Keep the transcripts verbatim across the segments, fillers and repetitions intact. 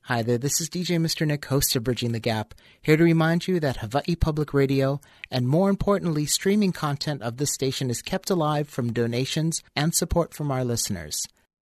Hi there, this is D J Mister Nick, host of Bridging the Gap, here to remind you that Hawaii Public Radio, and more importantly, streaming content of this station is kept alive from donations and support from our listeners.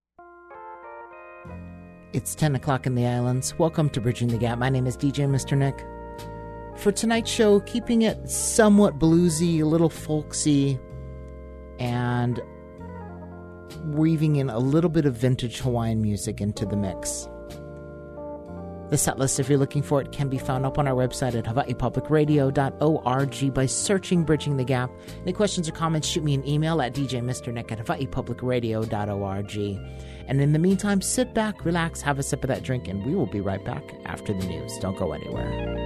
It's ten o'clock in the islands. Welcome to Bridging the Gap. My name is D J Mister Nick. For tonight's show, keeping it somewhat bluesy, a little folksy, and weaving in a little bit of vintage Hawaiian music into the mix. The set list, if you're looking for it, can be found up on our website at hawaii public radio dot org by searching Bridging the Gap. Any questions or comments, shoot me an email at d j mister nick at hawaii public radio dot org. And in the meantime, sit back, relax, have a sip of that drink, and we will be right back after the news. Don't go anywhere.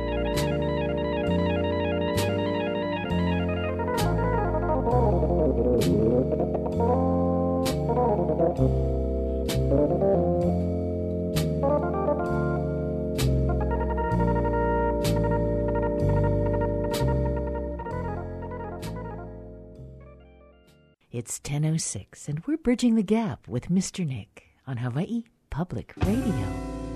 It's ten oh six, and we're Bridging the Gap with Mister Nick on Hawaii Public Radio.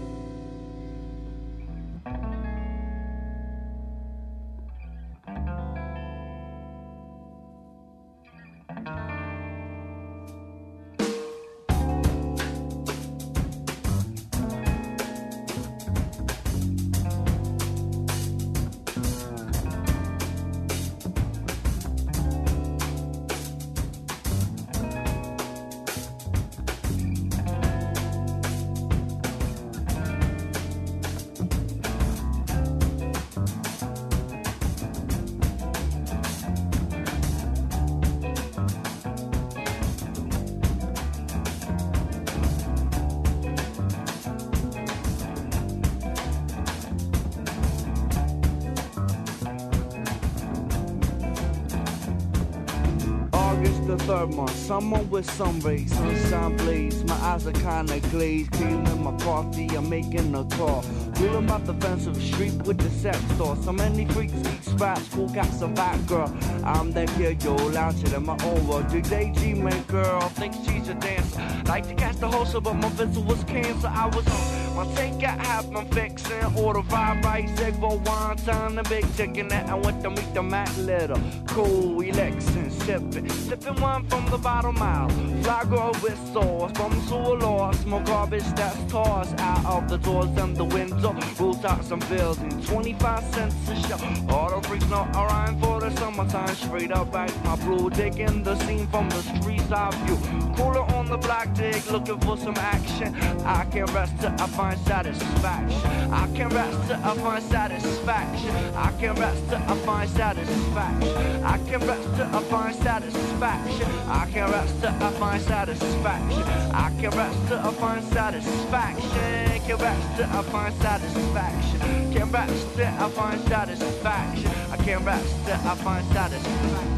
Summer with sun rays, sunshine blaze. My eyes are kinda glazed. Cleaning my coffee, I'm making a call. Wheeling about the fence of the street with the sex store. So many freaks eat scraps, cool got some back girl. I'm that kid, yo, lounging in my own world. Dig daydreaming girl, thinks she's a dancer. Like to catch the hostess, but my visit was cancer. I was on my take got happen fixing. Order five rice, egg for one time. The big chicken that I went to meet the Mac little. Cool, relaxing, sipping. Sipping one from the bottom out. Fly girl with sauce, from sewer lost. Smoke garbage that's tossed out of the doors and the window. Rooftops and buildings, twenty-five cents a show. All the freaks know I rhyme for the summertime. Straight up back my blue, digging the scene from the streets I view. Cooler on the block, dig, looking for some action. I can't rest till I find satisfaction. I can't rest till I find satisfaction. I can't rest till I find satisfaction. I can't rest till I find satisfaction. I can't rest till I find satisfaction. I can't rest till I find satisfaction. Can't rest till I find satisfaction. Can't rest till I find satisfaction. I can't rest till I find satisfaction.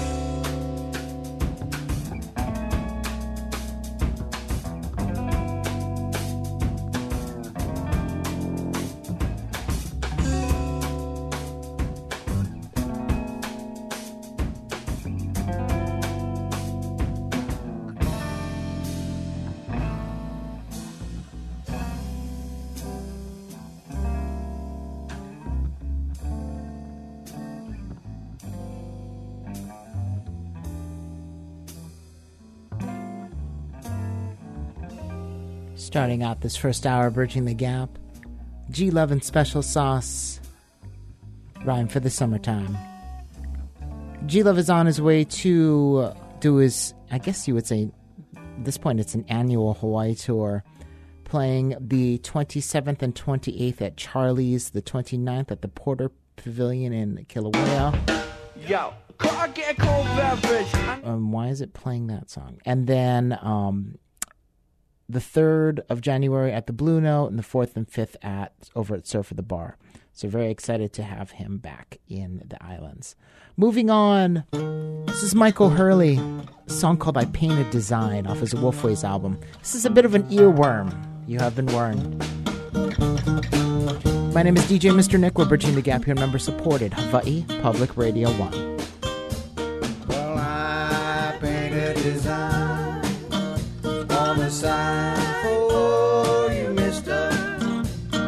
Starting out this first hour, Bridging the Gap, G Love and Special Sauce, Rhyme for the Summertime. G Love is on his way to do his, I guess you would say, at this point it's an annual Hawaii tour, playing the twenty-seventh and twenty-eighth at Charlie's, the twenty-ninth at the Porter Pavilion in Kilauea. Yo, I get a cold beverage. Um, why is it playing that song? And then um, the third of January at the Blue Note, and the fourth and fifth at over at Surf at the Bar. So very excited to have him back in the islands. Moving on, this is Michael Hurley, a song called I Painted Design off his Wolfways album. This is a bit of an earworm. You have been warned. My name is D J Mister Nick. We're Bridging the Gap here, member supported, Hawaii Public Radio one. Well, I painted design on the sign for you, mister.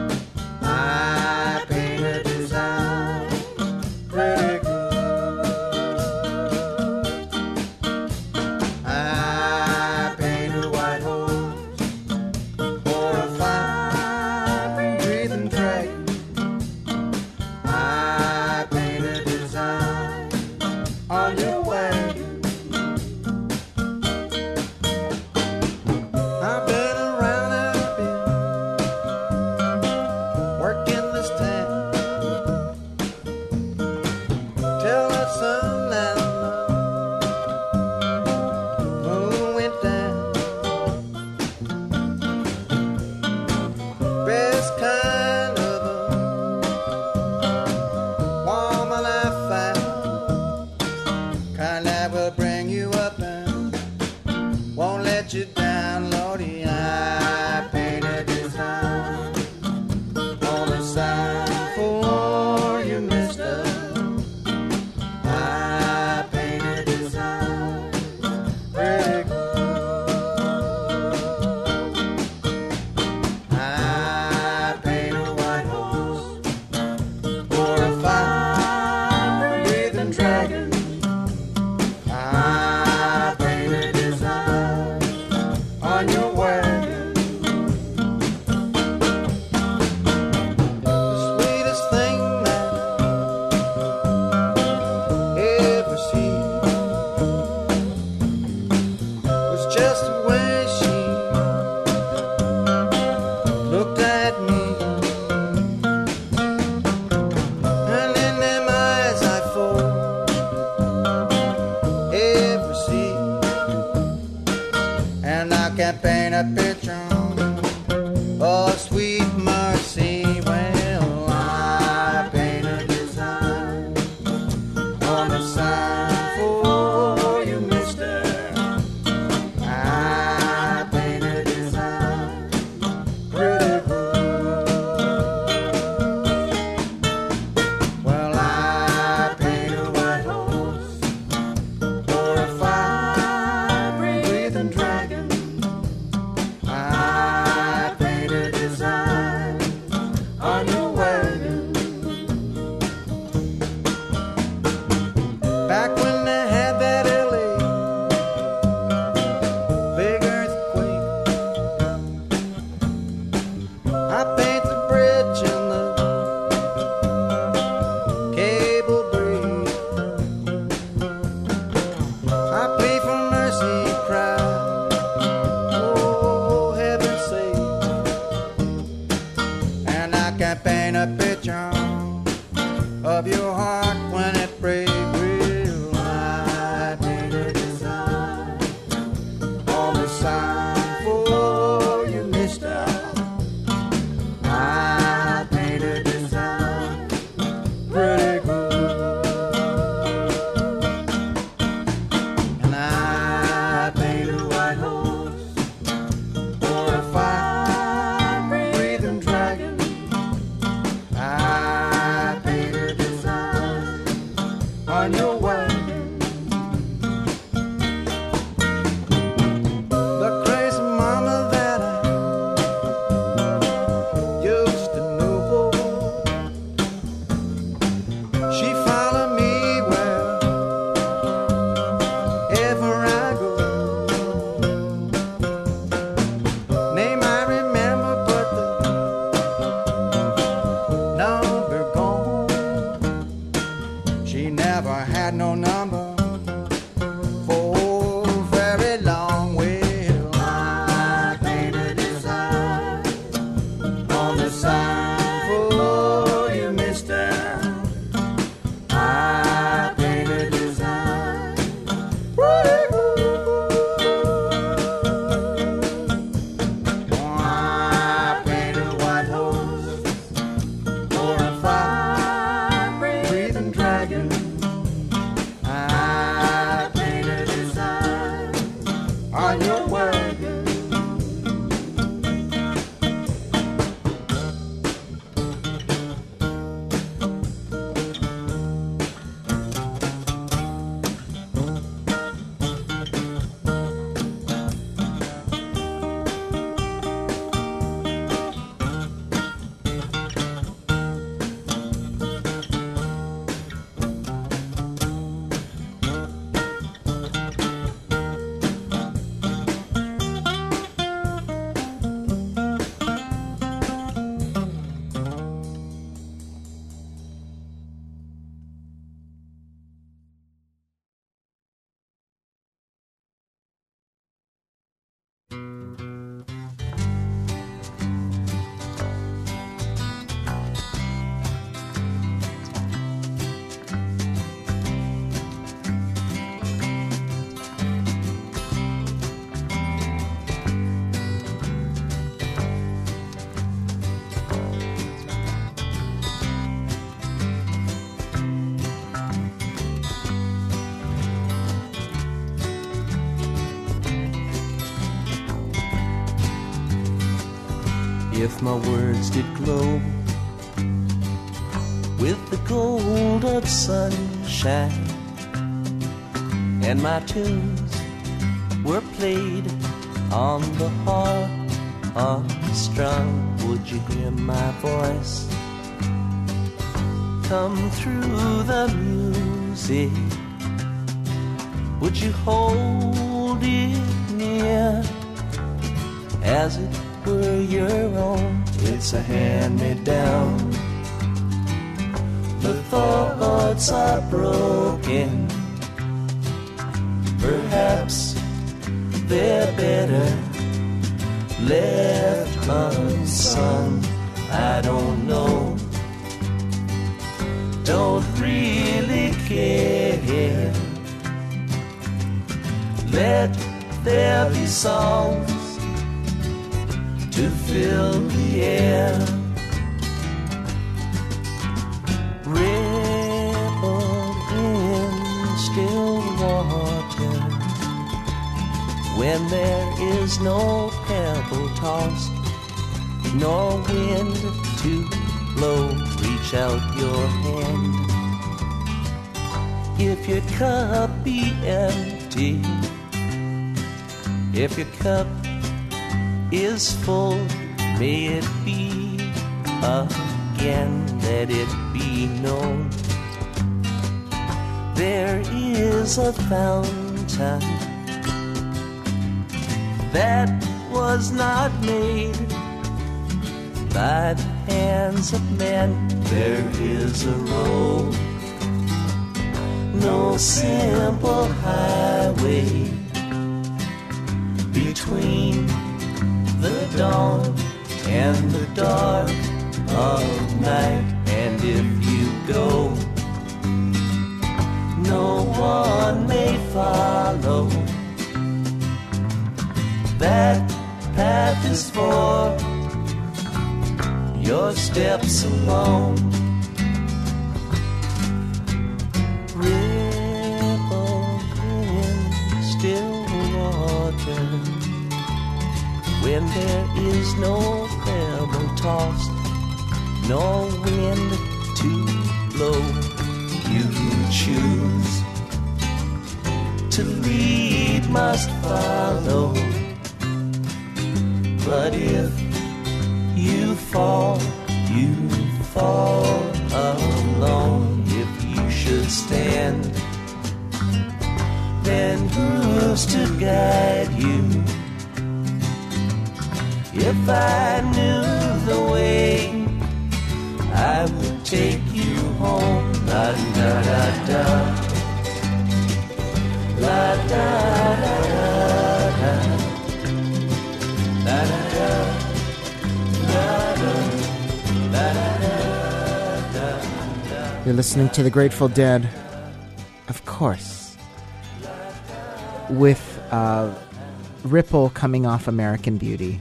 I can paint a picture of your heart when it breaks. Well, I paint a design on the sign for you, mister. I paint a design pretty good. And I paint a white horse or a fire breathing dragon. I paint a design on your wagon. The crazy mama that I used to know, she followed me wherever I go. Name I remember, but the number gone. She never had no number for very long. Well, I paint a design on the sign for you, mister. I paint a design pretty good. I paint a white horse or a fire-breathing dragon. I paint a design on your wagon. If my words did glow with the gold of sunshine, and my tunes were played on the harp unstrung, would you hear my voice come through the music? Would you hold it near as it were your own? It's a hand-me-down. The thoughts are broken. Perhaps they're better left unsung. I don't know. Don't really care. Let there be songs to fill the air. Ripple in still water when there is no pebble tossed, nor wind to blow. Reach out your hand. If your cup be empty, if your cup is full, may it be again, let it be known. There is a fountain that was not made by the hands of men. There is a road, no simple highway between the dawn and the dark of is for your steps alone. Ripple in still water when there is no pebble tossed, no wind to blow. You choose to lead, must follow. But if you fall, you fall alone. If you should stand, then who's to guide you? If I knew the way, I would take you home. La da da da, la da da da, la da da, la da, la da da. You're listening to the Grateful Dead, of course, with uh, Ripple coming off American Beauty.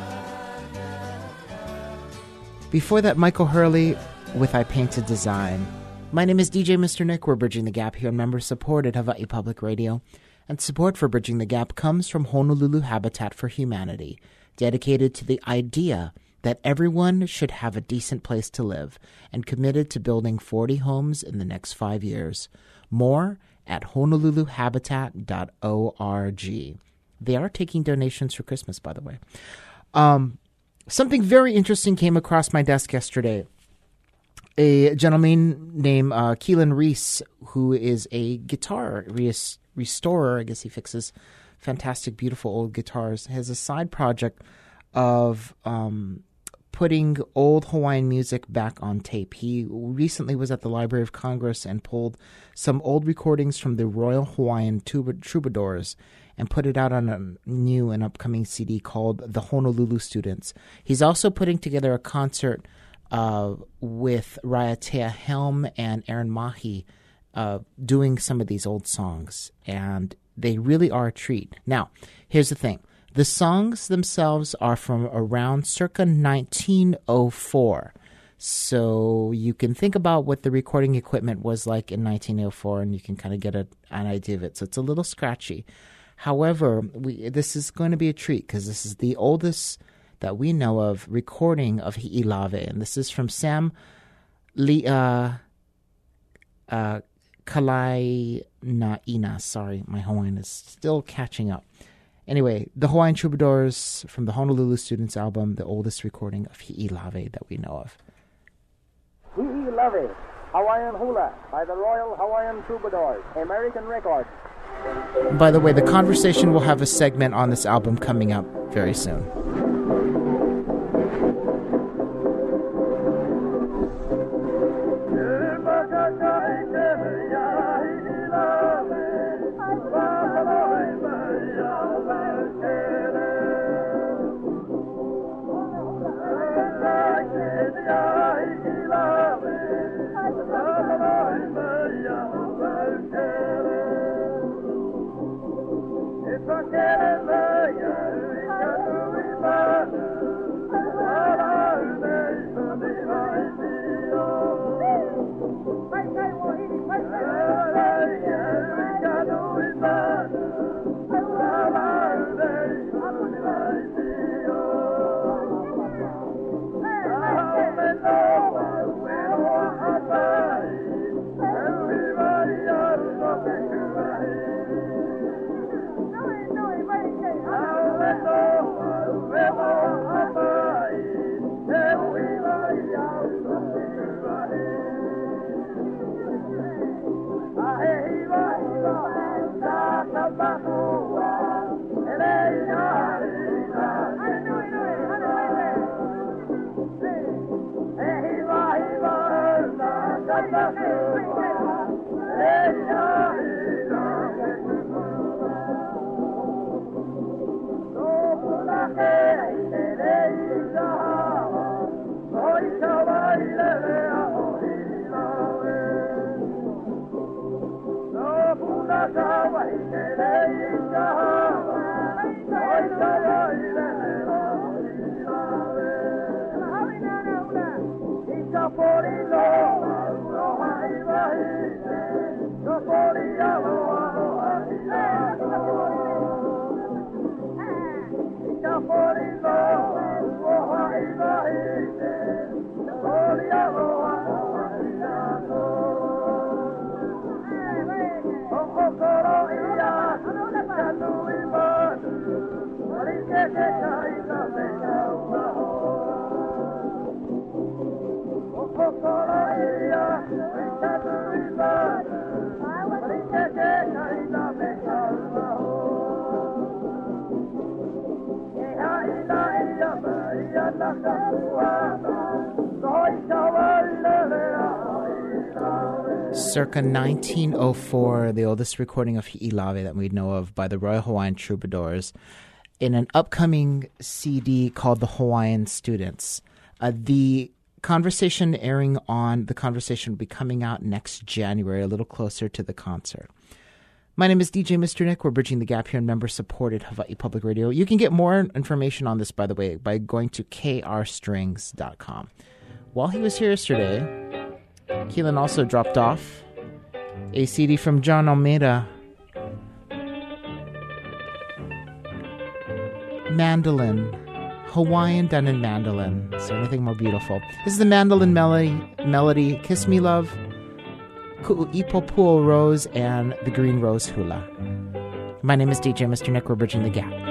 Before that, Michael Hurley with I Painted Design. My name is D J Mister Nick. We're Bridging the Gap here on member-supported Hawaii Public Radio. And support for Bridging the Gap comes from Honolulu Habitat for Humanity, dedicated to the idea that everyone should have a decent place to live and committed to building forty homes in the next five years. More at honolulu habitat dot org. They are taking donations for Christmas, by the way. Um, something very interesting came across my desk yesterday. A gentleman named uh, Keelan Reese, who is a guitar res- restorer, I guess he fixes fantastic, beautiful old guitars, has a side project of um, putting old Hawaiian music back on tape. He recently was at the Library of Congress and pulled some old recordings from the Royal Hawaiian Troubadours and put it out on a new and upcoming C D called The Honolulu Students. He's also putting together a concert uh, with Raiatea Helm and Aaron Mahi uh, doing some of these old songs, and they really are a treat. Now, here's the thing. The songs themselves are from around circa nineteen oh four. So you can think about what the recording equipment was like in nineteen oh four, and you can kind of get a, an idea of it. So it's a little scratchy. However, we, this is going to be a treat because this is the oldest that we know of recording of Hi'ilave. And this is from Sam Li, uh, uh, Kalainaina. Sorry, my Hawaiian is still catching up. Anyway, the Hawaiian Troubadours from the Honolulu Students album, the oldest recording of Hi'ilave that we know of. Hi'ilave, Hawaiian Hula, by the Royal Hawaiian Troubadours, American record. By the way, the conversation will have a segment on this album coming up very soon. Hawaii, Circa nineteen oh four, the oldest recording of Hi'ilave that we know of by the Royal Hawaiian Troubadours, in an upcoming C D called The Hawaiian Students. Uh, the conversation airing on The Conversation will be coming out next January, a little closer to the concert. My name is D J Mister Nick. We're bridging the gap here in member-supported Hawaii Public Radio. You can get more information on this, by the way, by going to k r strings dot com. While he was here yesterday, Keelan also dropped off a C D from John Almeida, Mandolin, Hawaiian done in mandolin. Is there anything more beautiful? This is the mandolin melody, melody Kiss Me Love, Ku'uipopuo Rose, and the Green Rose Hula. My name is D J Mister Nick. We're bridging the gap.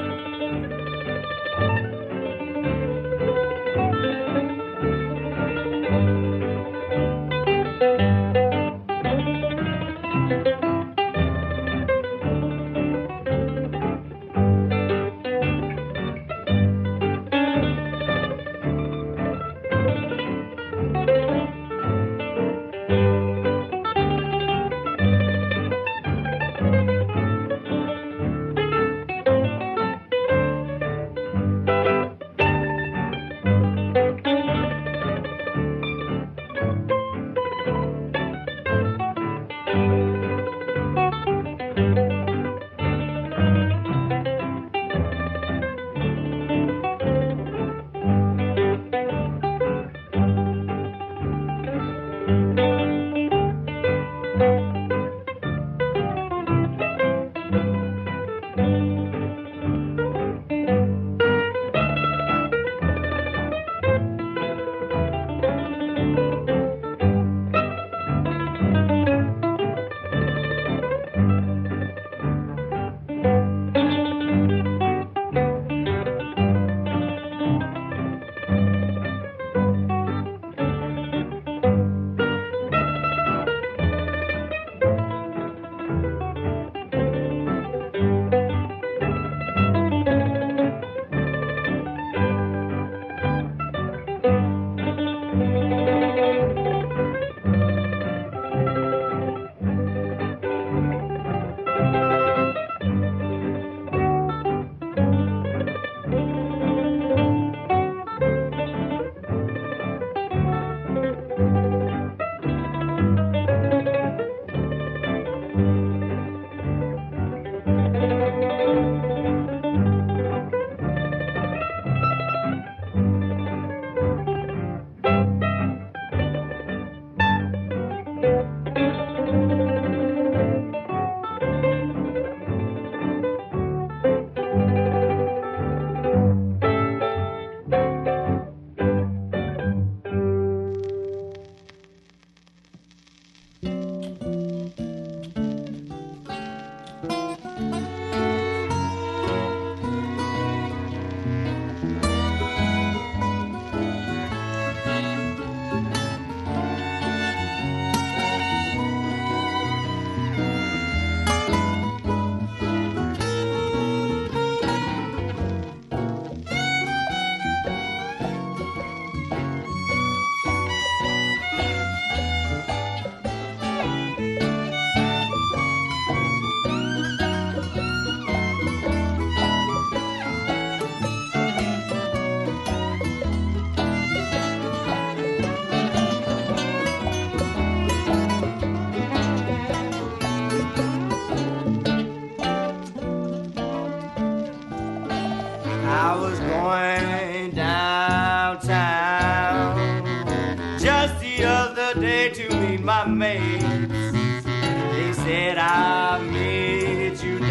my mates. They said I made you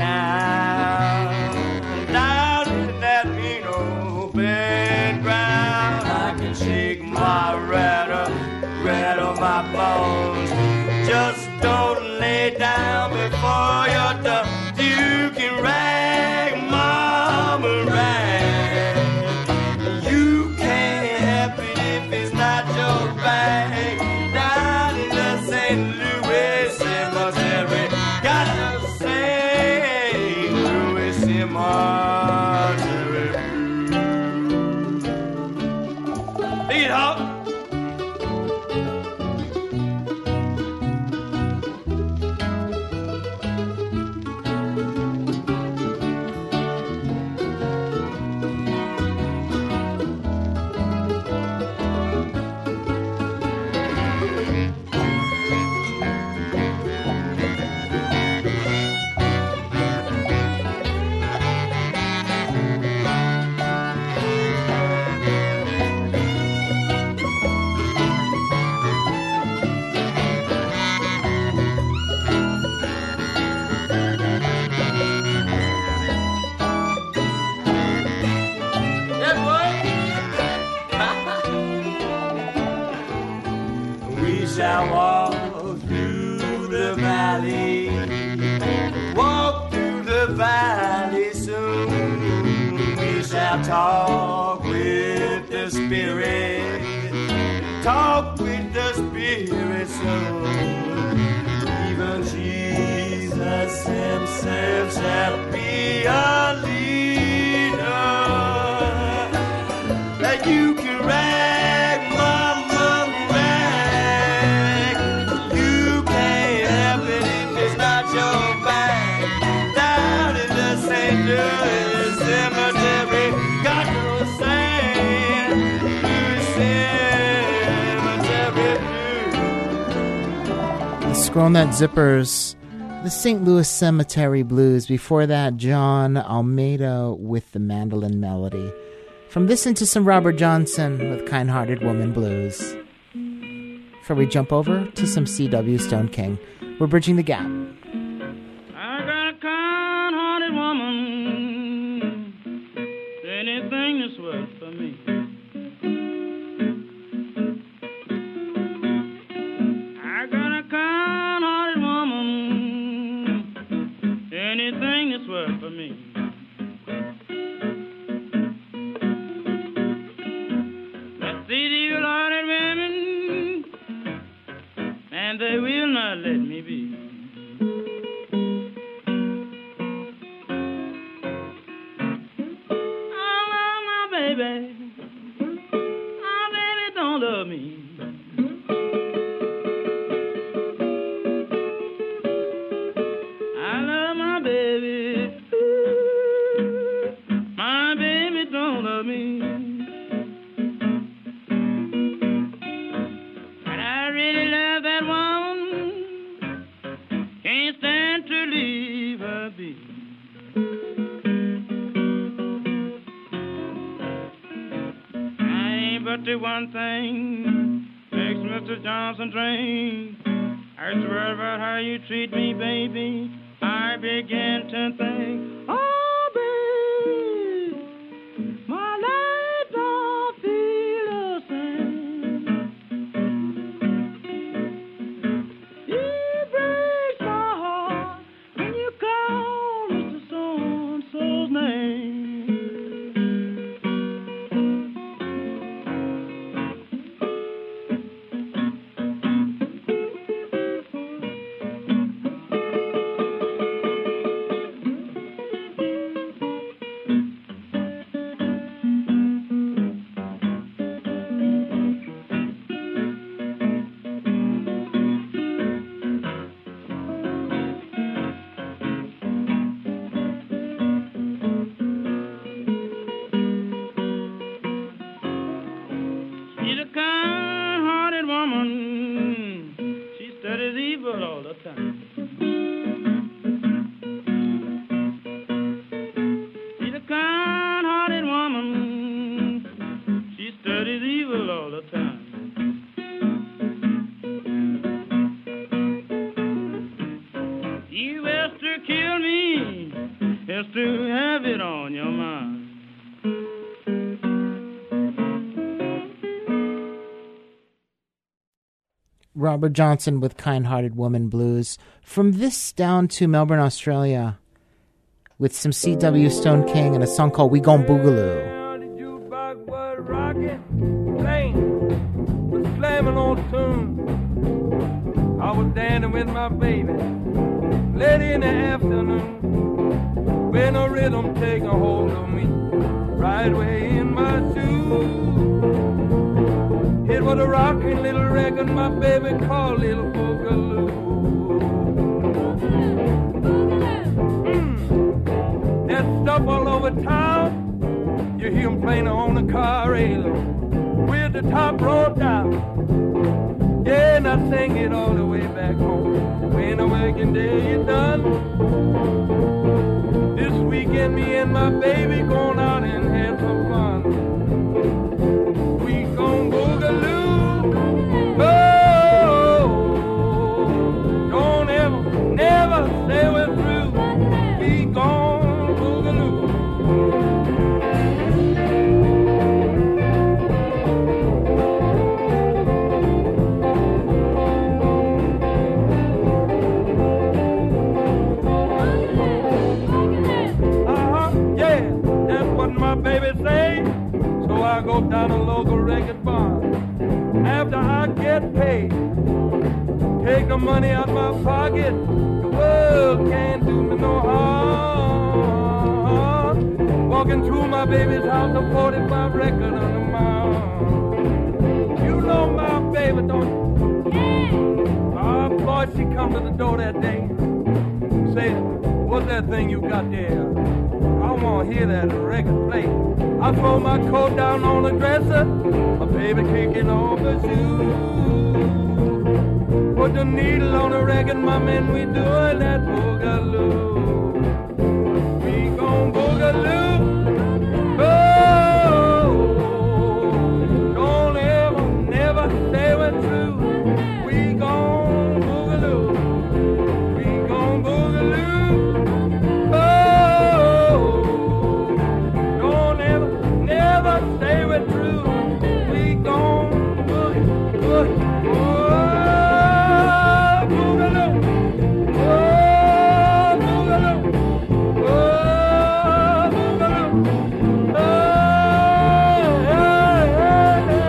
down, down in that mean open ground. I can shake my rattle, rattle my bones. Just don't lay down before you're done. You can rag mama rag. You can't help it if it's not your bag. Down in the Saint Louis Cemetery, got the Saint Louis Cemetery. Dig it out. Shall walk through the valley, walk through the valley soon. We shall talk with the Spirit, talk with the Spirit soon. Even Jesus himself shall be a leader that you can rag, mama. Cemetery, got no Saint Louis Cemetery. The Scrollnut Zippers, the Saint Louis Cemetery Blues. Before that, John Almeida with the Mandolin Melody. From this into some Robert Johnson with Kind-Hearted Woman Blues. Before we jump over to some C W Stone King, we're bridging the gap. I got a kind-hearted woman, anything that's worth for me. I got a kind-hearted woman, anything that's worth for me. Let's see the evil-hearted women, and they will not let me be. Baby, oh baby, don't love me. I love my baby, ooh, my baby don't love me. But I really love that woman, can't stand to leave her be. But the one thing makes Mister Johnson drink. I swear about how you treat me, baby. I begin to think, oh, baby, my life don't feel the same. It breaks my heart when you call Mister So-and-so's name. Robert Johnson with Kind-Hearted Woman Blues. From this down to Melbourne, Australia, with some C W Stone King and a song called We Gon' Boogaloo. The jukebox was rocking, playing, was slamming on tune. I was dancing with my baby, late in the afternoon, when a rhythm take a hold of me, right way in my shoes. It was a rocking little record my baby called Little Boogaloo. Mm. That stuff all over town, you hear them playing on the car radio, with the top rolled down. Yeah, and I sing it all the way back home, when a working day is done. This weekend me and my baby going out and have some fun. We gon' boogaloo, oh, don't ever, never say we're through. We gon' boogaloo. Uh-huh, yeah, that's what my baby say. So I go down to local record bar. After I get paid, take the money out my pocket. The world can't do me no harm. Walking through my baby's house, a forty-five record on the mile. You know my baby, don't you? Ah, boy, she come to the door that day. Said, what's that thing you got there? I want to hear that record play. I throw my coat down on the dresser, my baby kicking off the shoes. Put the needle on the record, my man, we doing that boogaloo. We gon' boogaloo. Oh, don't ever, never say we're through. We gon' boogaloo. We gon' boogaloo. Oh, don't ever, never say we're through. We gon' boogie, boogie, oh, boogaloo, oh, boogaloo, oh, boogaloo, oh, hey, hey, hey.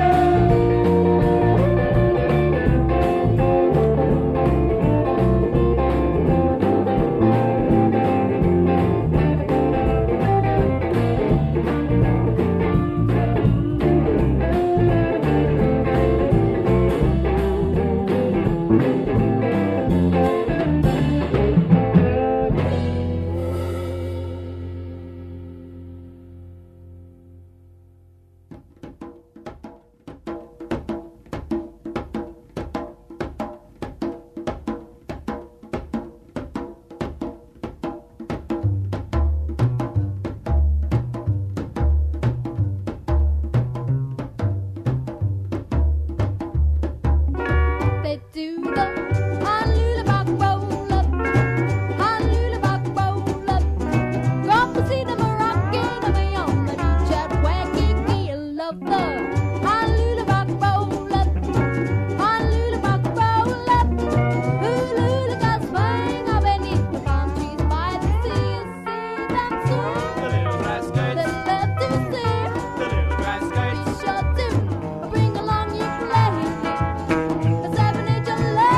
They do the hallelujah roll up, hallelujah roll up. Go to see them rocking on the beach at Waikiki. Love the hallelujah roll up, hallelujah roll up. Hallelujah got swing up beneath the palm trees by the sea. See them swing, The little grass they skirts, love to see. the little grass skirts. Be sure to bring along your play. The seven angel love.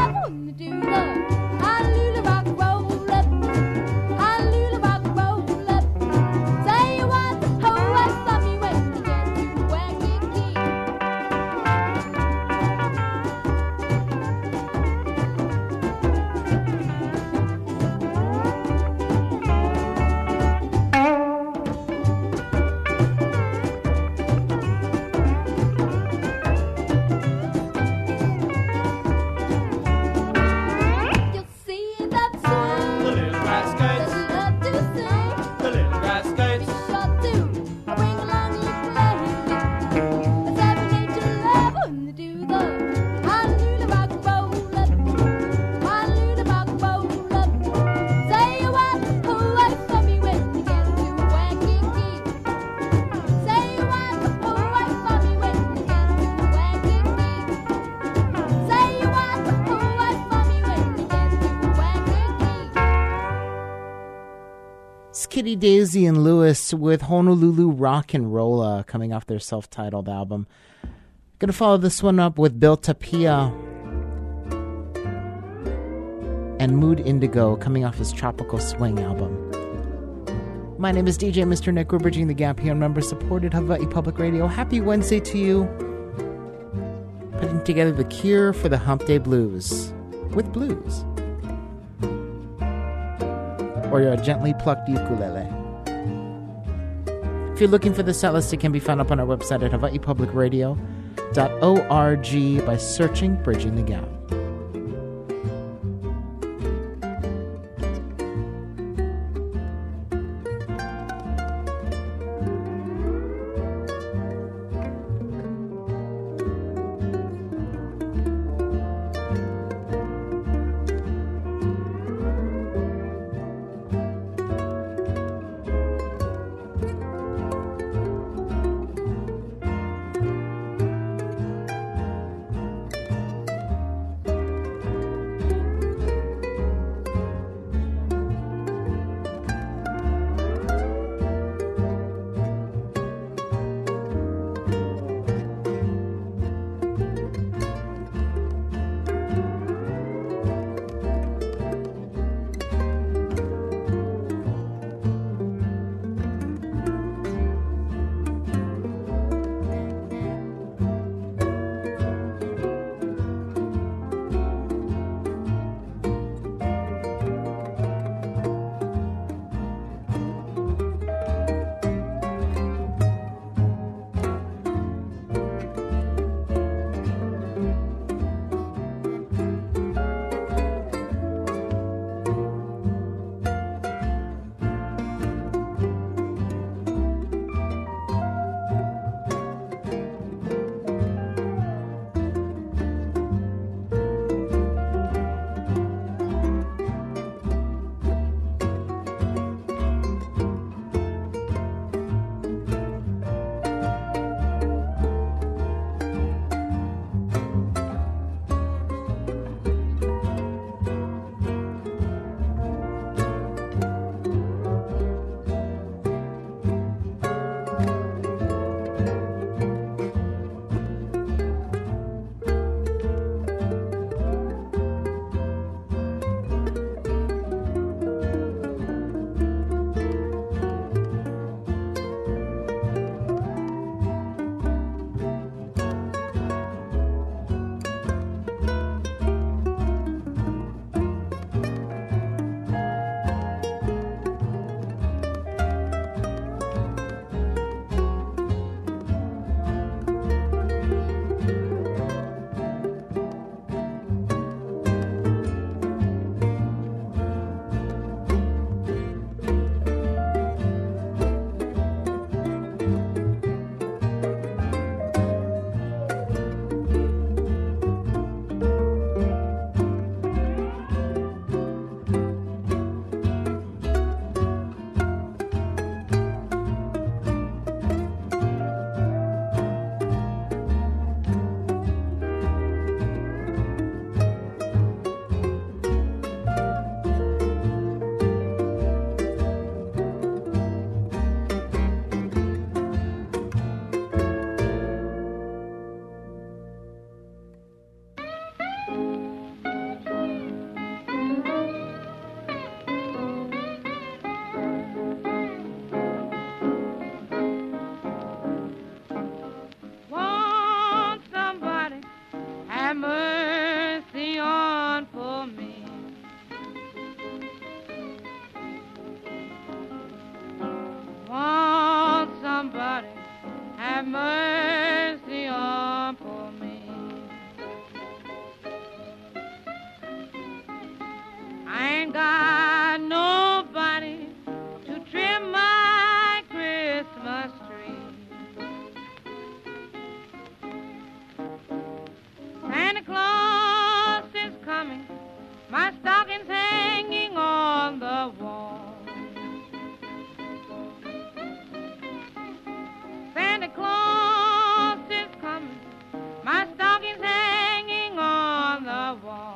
Kitty Daisy and Lewis with Honolulu Rock and Rolla coming off their self-titled album. Gonna follow this one up with Bill Tapia and Mood Indigo coming off his Tropical Swing album. My name is D J Mister Nick. We're bridging the gap here on member-supported Hawaii Public Radio. Happy Wednesday to you. Putting together the cure for the Hump Day Blues with blues. Or your gently plucked ukulele. If you're looking for the set list, it can be found up on our website at hawaii public radio dot org by searching Bridging the Gap.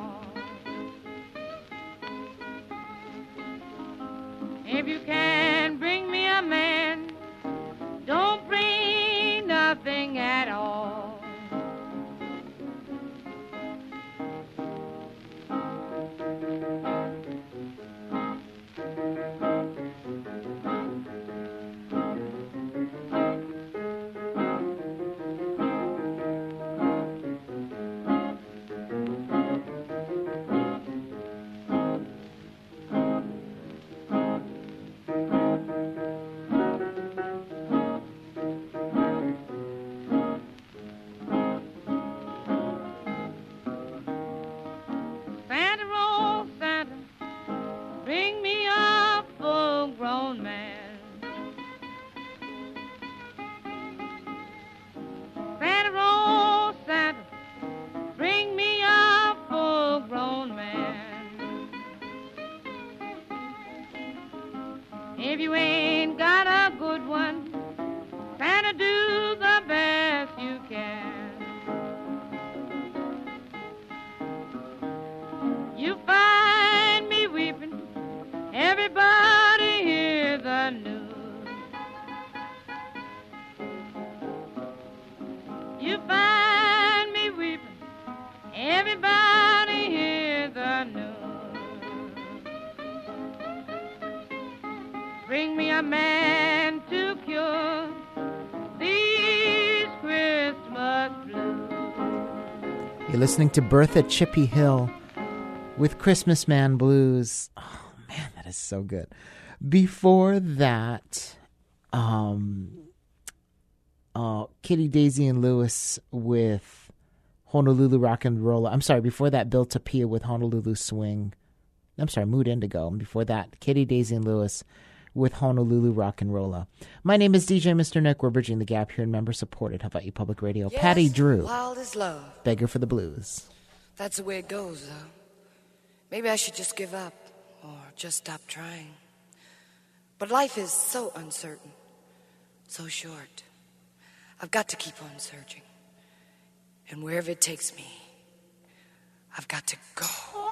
If you can You find me weeping, everybody hear the news. You find me weeping, everybody hear the news. Bring me a man to cure these Christmas blues. You're listening to Bertha Chippy Hill with Christmas Man Blues. Oh, man, that is so good. Before that, um, uh, Kitty, Daisy, and Lewis with Honolulu Rock and Roll. I'm sorry, before that, Bill Tapia with Honolulu Swing. I'm sorry, Mood Indigo. And before that, Kitty, Daisy, and Lewis with Honolulu Rock and Rolla. My name is D J Mister Nick. We're bridging the gap here in member-supported Hawaii Public Radio. Yes, Patty Drew, wild as love. Beggar for the Blues. That's the way it goes, though. Maybe I should just give up or just stop trying. But life is so uncertain, so short. I've got to keep on searching. And wherever it takes me, I've got to go.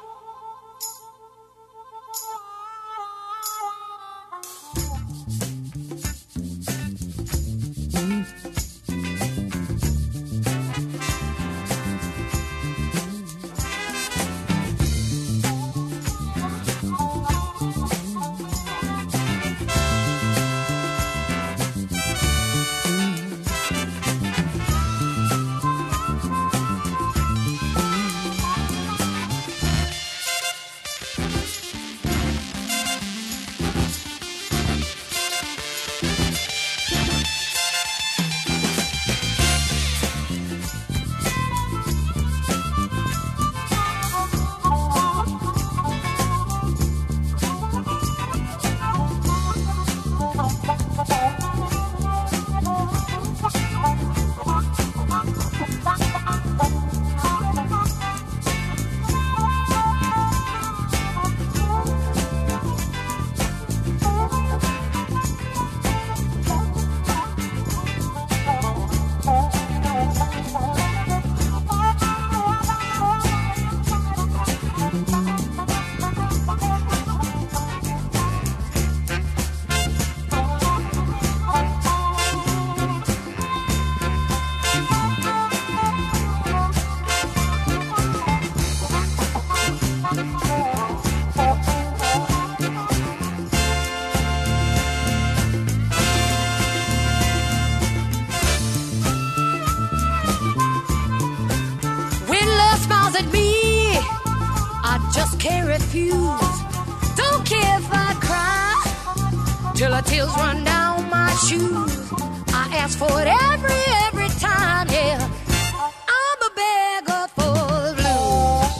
Can't refuse. Don't care if I cry till the tears run down my shoes. I ask for it every, every time, yeah. I'm a beggar for the blues.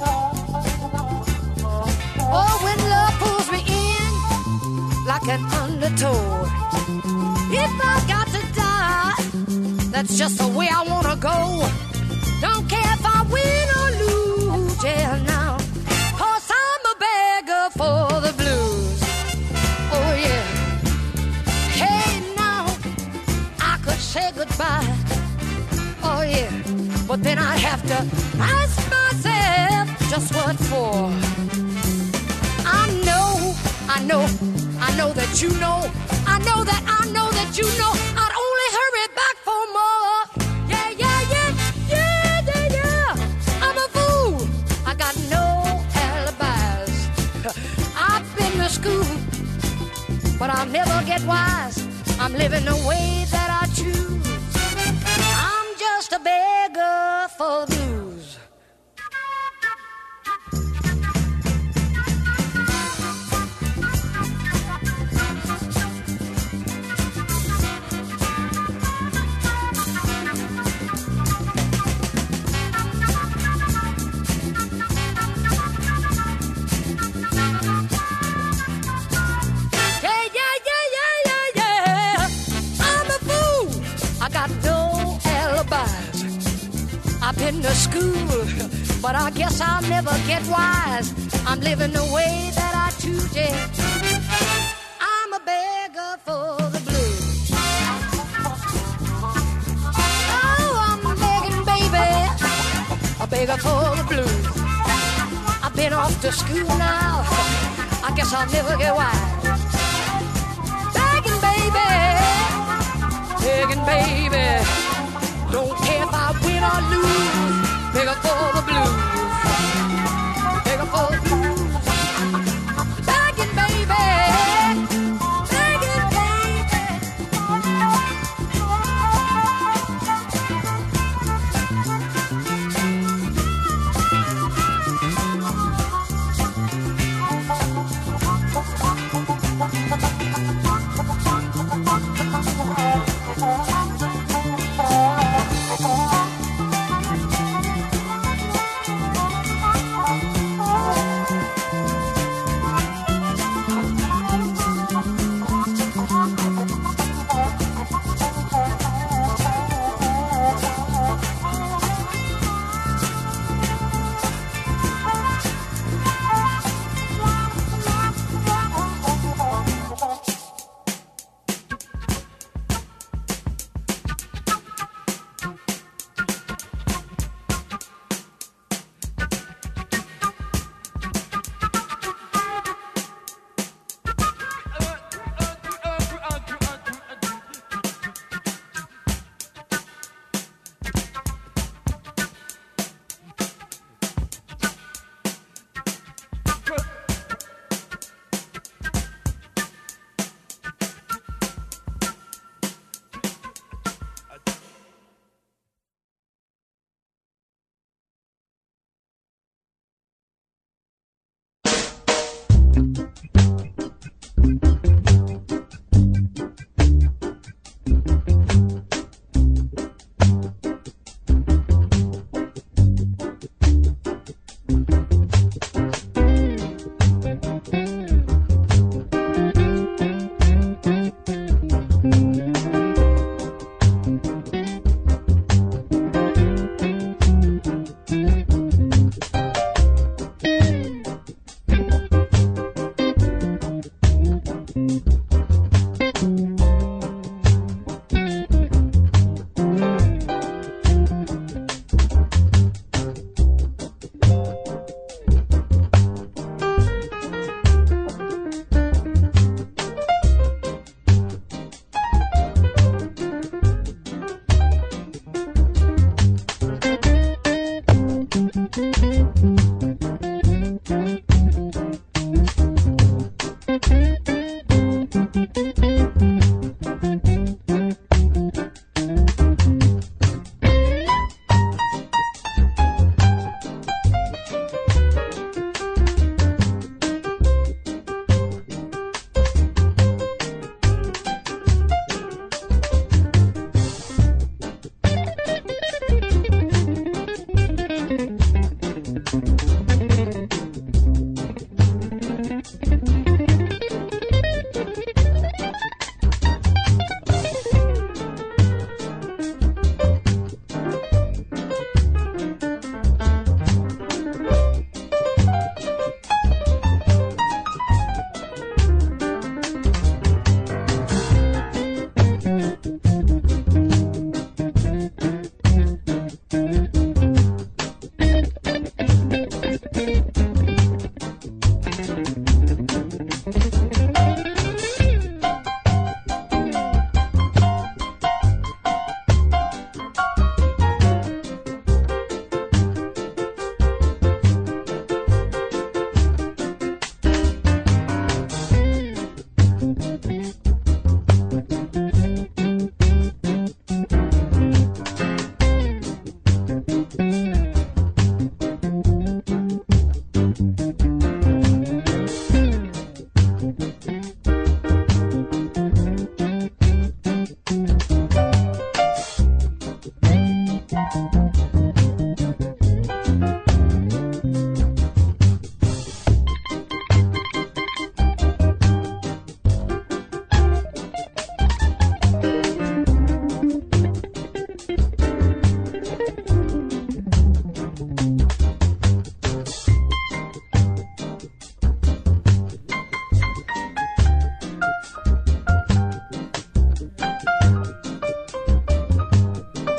Oh, when love pulls me in like an undertow. If I got to die, that's just the way I wanna go. Don't care if I win or lose, yeah, now. For the blues, oh yeah. Hey now, I could say goodbye, oh yeah. But then I'd have to ask myself just what for. I know, I know, I know that you know, I know that I know that you know I'd only hurry back for more. Yeah, yeah, yeah, yeah, yeah, yeah. I'm a fool, I got no alibis. I've been to school, but I'll never get wise. I'm living the way that I choose. I'm just a beggar for the blues. I've been to school, but I guess I'll never get wise. I'm living the way that I choose, yeah. I'm a beggar for the blues. Oh, I'm begging, baby, a beggar for the blues. I I've been off to school now. I guess I'll never get wise. Begging, baby, begging, baby. Don't care if I win or lose. Begging for the blues. Begging for the blues. Begging, baby. Begging, baby.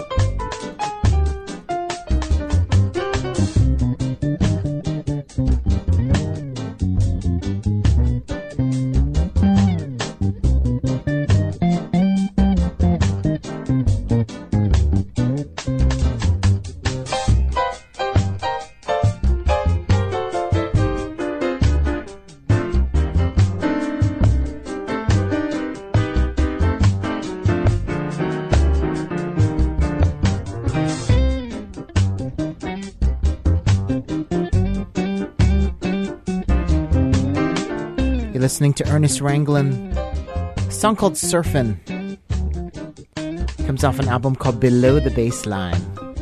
Thank you. You're listening to Ernest Ranglin. A song called Surfin'. Comes off an album called Below the Baseline.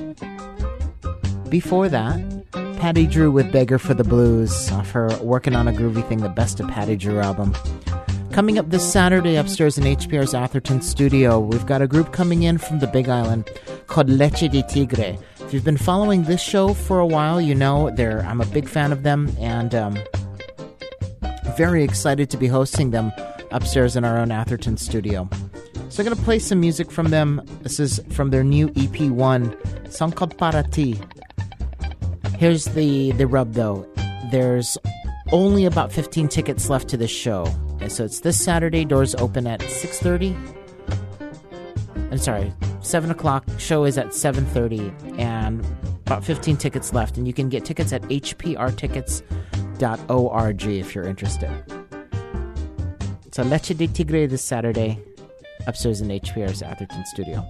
Before that, Patty Drew with Beggar for the Blues off her Working on a Groovy Thing, the Best of Patty Drew album. Coming up this Saturday upstairs in H P R's Atherton studio, we've got a group coming in from the Big Island called Leche de Tigre. If you've been following this show for a while, you know they're I'm a big fan of them, and um, very excited to be hosting them upstairs in our own Atherton studio. So I'm going to play some music from them. This is from their new E P one, a song called Para Ti. Here's the, the rub, though. There's only about fifteen tickets left to this show. And so it's this Saturday. Doors open at six thirty. I'm sorry, seven o'clock. Show is at seven thirty. And about fifteen tickets left. And you can get tickets at h p r tickets dot org if you're interested. So Leche de Tigre this Saturday, upstairs in H P R's Atherton studio.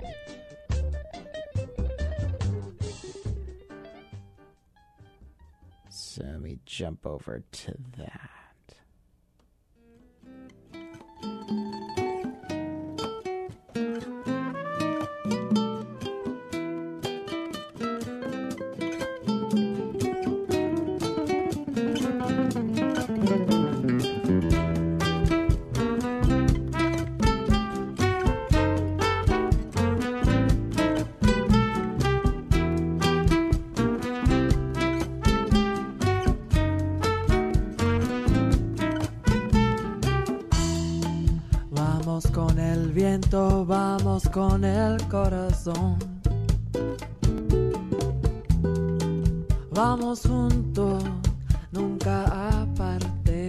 So let me jump over to that. Vamos con el corazón, vamos juntos, nunca aparte.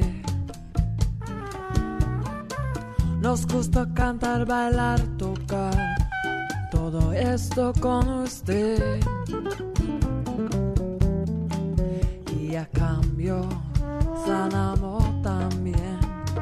Nos gusta cantar, bailar, tocar, todo esto con usted. Y a cambio sanamos también.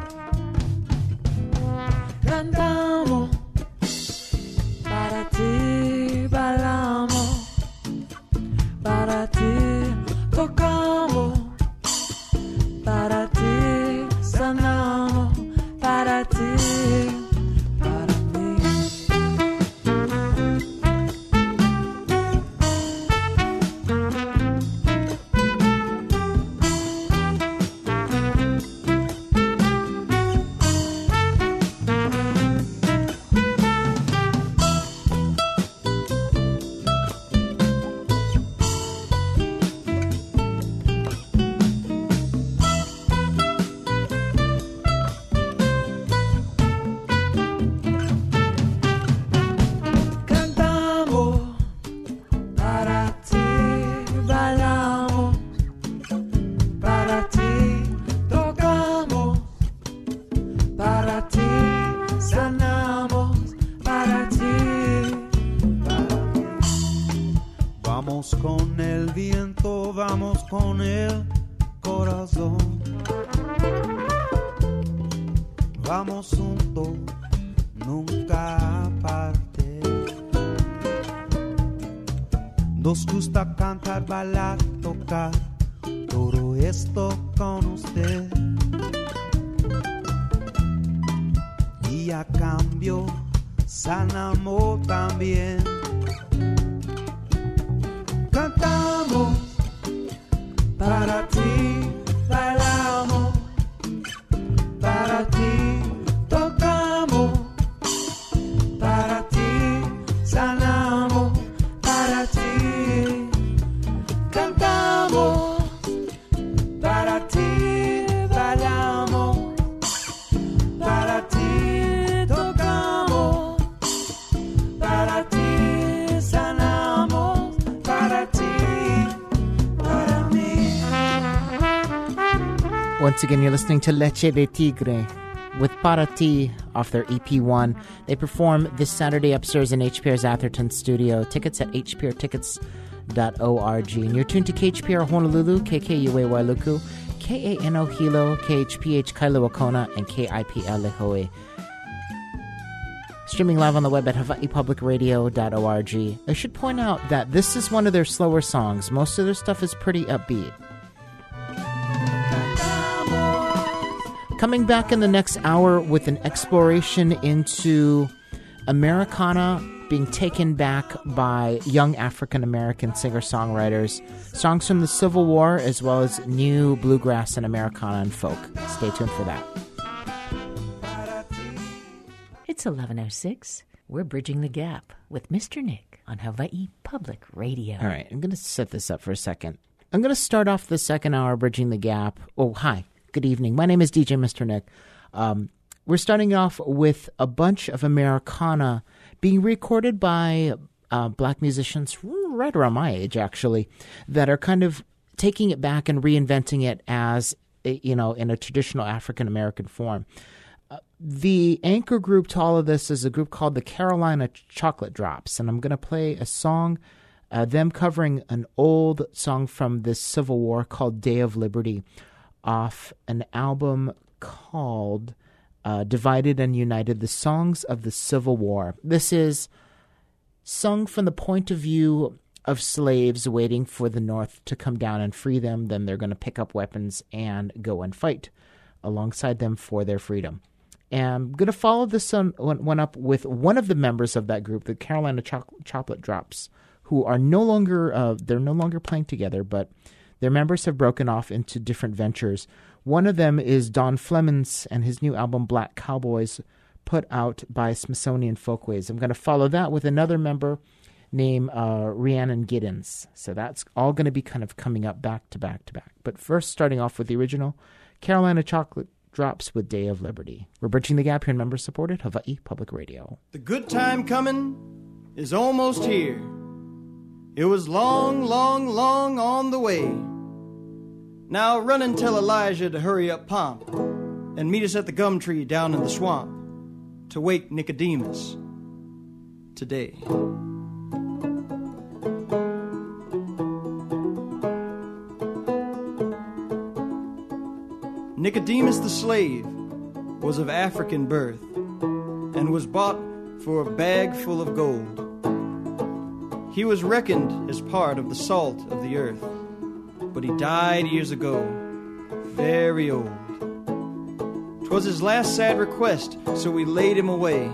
Cantamos para ti, bailamos para ti, tocamos para ti, sanamos para ti, para mí. Once again, you're listening to Leche de Tigre with Para Ti off their E P one. They perform this Saturday upstairs in H P R's Atherton studio. Tickets at h p r tickets dot org. And you're tuned to K H P R Honolulu, K K U A Wailuku, K A N O Hilo, K H P H Kailua Kona, and K I P L Lihue. Streaming live on the web at hawaii public radio dot org. I should point out that this is one of their slower songs. Most of their stuff is pretty upbeat. Coming back in the next hour with an exploration into Americana being taken back by young African-American singer-songwriters, songs from the Civil War, as well as new bluegrass and Americana and folk. Stay tuned for that. It's eleven oh six. We're bridging the gap with Mister Nick on Hawaii Public Radio. All right, I'm going to set this up for a second. I'm going to start off the second hour bridging the gap. Oh, hi. Good evening. My name is D J Mister Nick. Um, we're starting off with a bunch of Americana being recorded by uh, black musicians right around my age, actually, that are kind of taking it back and reinventing it as, you know, in a traditional African-American form. Uh, the anchor group to all of this is a group called the Carolina Chocolate Drops, and I'm going to play a song, uh, them covering an old song from the Civil War called Day of Liberty, off an album called uh, Divided and United, The Songs of the Civil War. This is sung from the point of view of slaves waiting for the North to come down and free them. Then they're going to pick up weapons and go and fight alongside them for their freedom. And I'm going to follow this one, one up with one of the members of that group, the Carolina Cho- Chocolate Drops, who are no longer, uh, they're no longer playing together, but their members have broken off into different ventures. One of them is Don Flemons and his new album Black Cowboys, put out by Smithsonian Folkways. I'm going to follow that with another member named uh, Rhiannon Giddens. So that's all going to be kind of coming up back to back to back. But first, starting off with the original, Carolina Chocolate Drops with Day of Liberty. We're bridging the gap here in member-supported Hawaii Public Radio. The good time coming is almost here. It was long, long, long on the way. Now run and tell Elijah to hurry up Pomp and meet us at the gum tree down in the swamp to wake Nicodemus today. Nicodemus the slave was of African birth and was bought for a bag full of gold. He was reckoned as part of the salt of the earth, but he died years ago, very old. 'Twas his last sad request, so we laid him away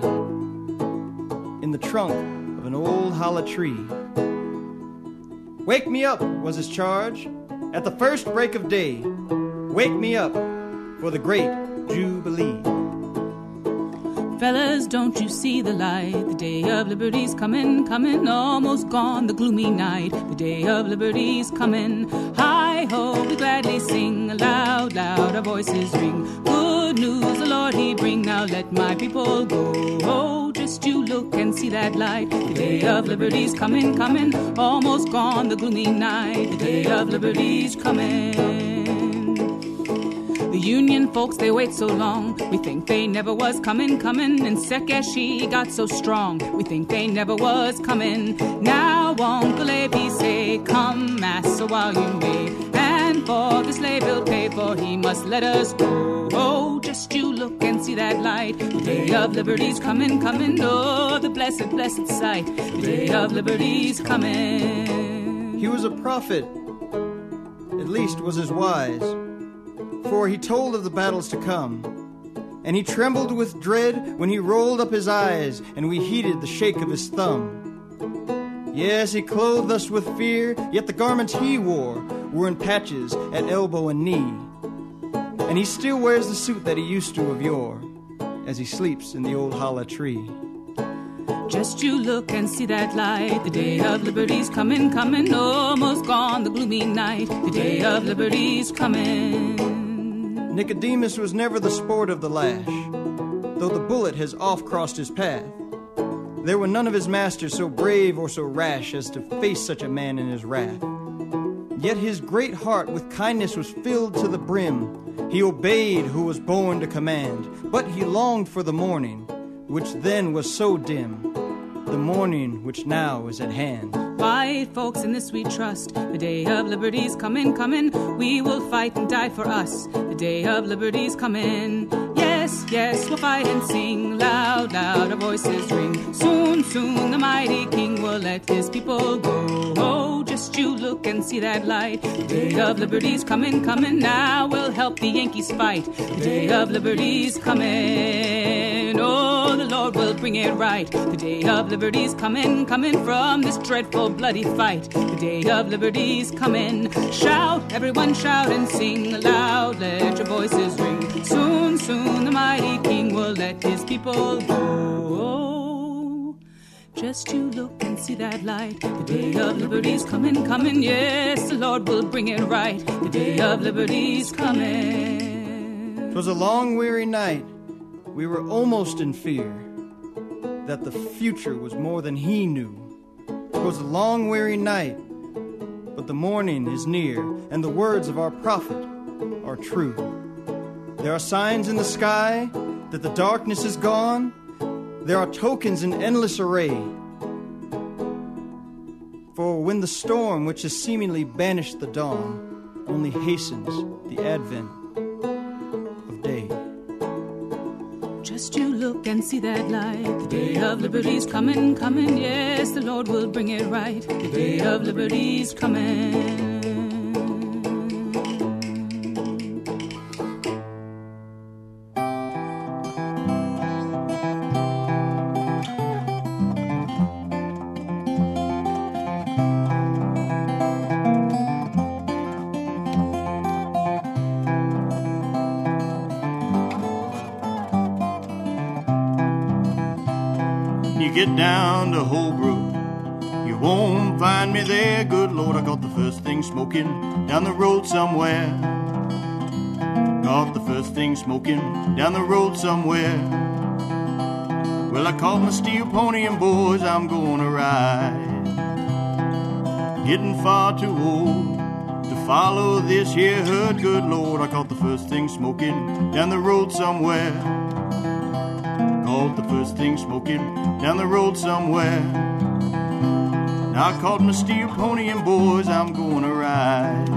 in the trunk of an old hollow tree. Wake me up was his charge at the first break of day. Wake me up for the great Jubilee. Fellas, don't you see the light? The day of liberty's coming, coming, almost gone, the gloomy night. The day of liberty's coming. Hi-ho, we gladly sing, loud, loud, our voices ring. Good news the Lord he bring, now let my people go. Oh, just you look and see that light. The day of liberty's coming, coming, almost gone, the gloomy night. The day of liberty's coming. The Union folks, they wait so long. We think they never was coming, coming. And Sekeshi got so strong. We think they never was coming. Now Uncle A P say, come, massa, while you may. And for the slave he'll pay, for he must let us go. Oh, just you look and see that light. The day of liberty's coming, coming. Oh, the blessed, blessed sight. The day of liberty's coming. He was a prophet, at least was as wise. For he told of the battles to come, and he trembled with dread when he rolled up his eyes, and we heeded the shake of his thumb. Yes, he clothed us with fear, yet the garments he wore were in patches at elbow and knee. And he still wears the suit that he used to of yore, as he sleeps in the old hollow tree. Just you look and see that light. The day of liberty's coming, coming, almost gone, the gloomy night. The day of liberty's coming. Nicodemus was never the sport of the lash, though the bullet has oft-crossed his path. There were none of his masters so brave or so rash as to face such a man in his wrath. Yet his great heart with kindness was filled to the brim. He obeyed who was born to command, but he longed for the morning, which then was so dim, the morning which now is at hand. White folks, in this we trust. The day of liberty's coming, coming. We will fight and die for us. The day of liberty's coming. Yes, Yes, yes, we'll fight and sing. Loud, loud, our voices ring. Soon, soon, the mighty king will let his people go. Oh, just you look and see that light. The day of liberty's coming, coming now. We'll help the Yankees fight. The day of liberty's coming. Oh, the Lord will bring it right. The day of liberty's coming, coming from this dreadful bloody fight. The day of liberty's coming. Shout, everyone shout and sing aloud. Let your voices ring. Soon, soon, the mighty king will let his people go. Just you look and see that light. The day of liberty's coming, coming. Yes, the Lord will bring it right. The day of liberty's coming. 'Twas a long, weary night. We were almost in fear that the future was more than he knew. 'Twas a long, weary night, but the morning is near, and the words of our prophet are true. There are signs in the sky that the darkness is gone. There are tokens in endless array. For when the storm which has seemingly banished the dawn only hastens the advent of day. Just you look and see that light. The day of liberty's coming, coming. Yes, the Lord will bring it right. The day of liberty's coming. Get down to Holbrook, you won't find me there. Good Lord, I got the first thing smoking down the road somewhere. Got the first thing smoking down the road somewhere. Well, I called my steel pony and boys, I'm gonna ride. Getting far too old to follow this here herd. Good Lord, I caught the first thing smoking down the road somewhere. Caught the first thing smoking down the road somewhere. Now I called my steel pony and boys, I'm gonna ride.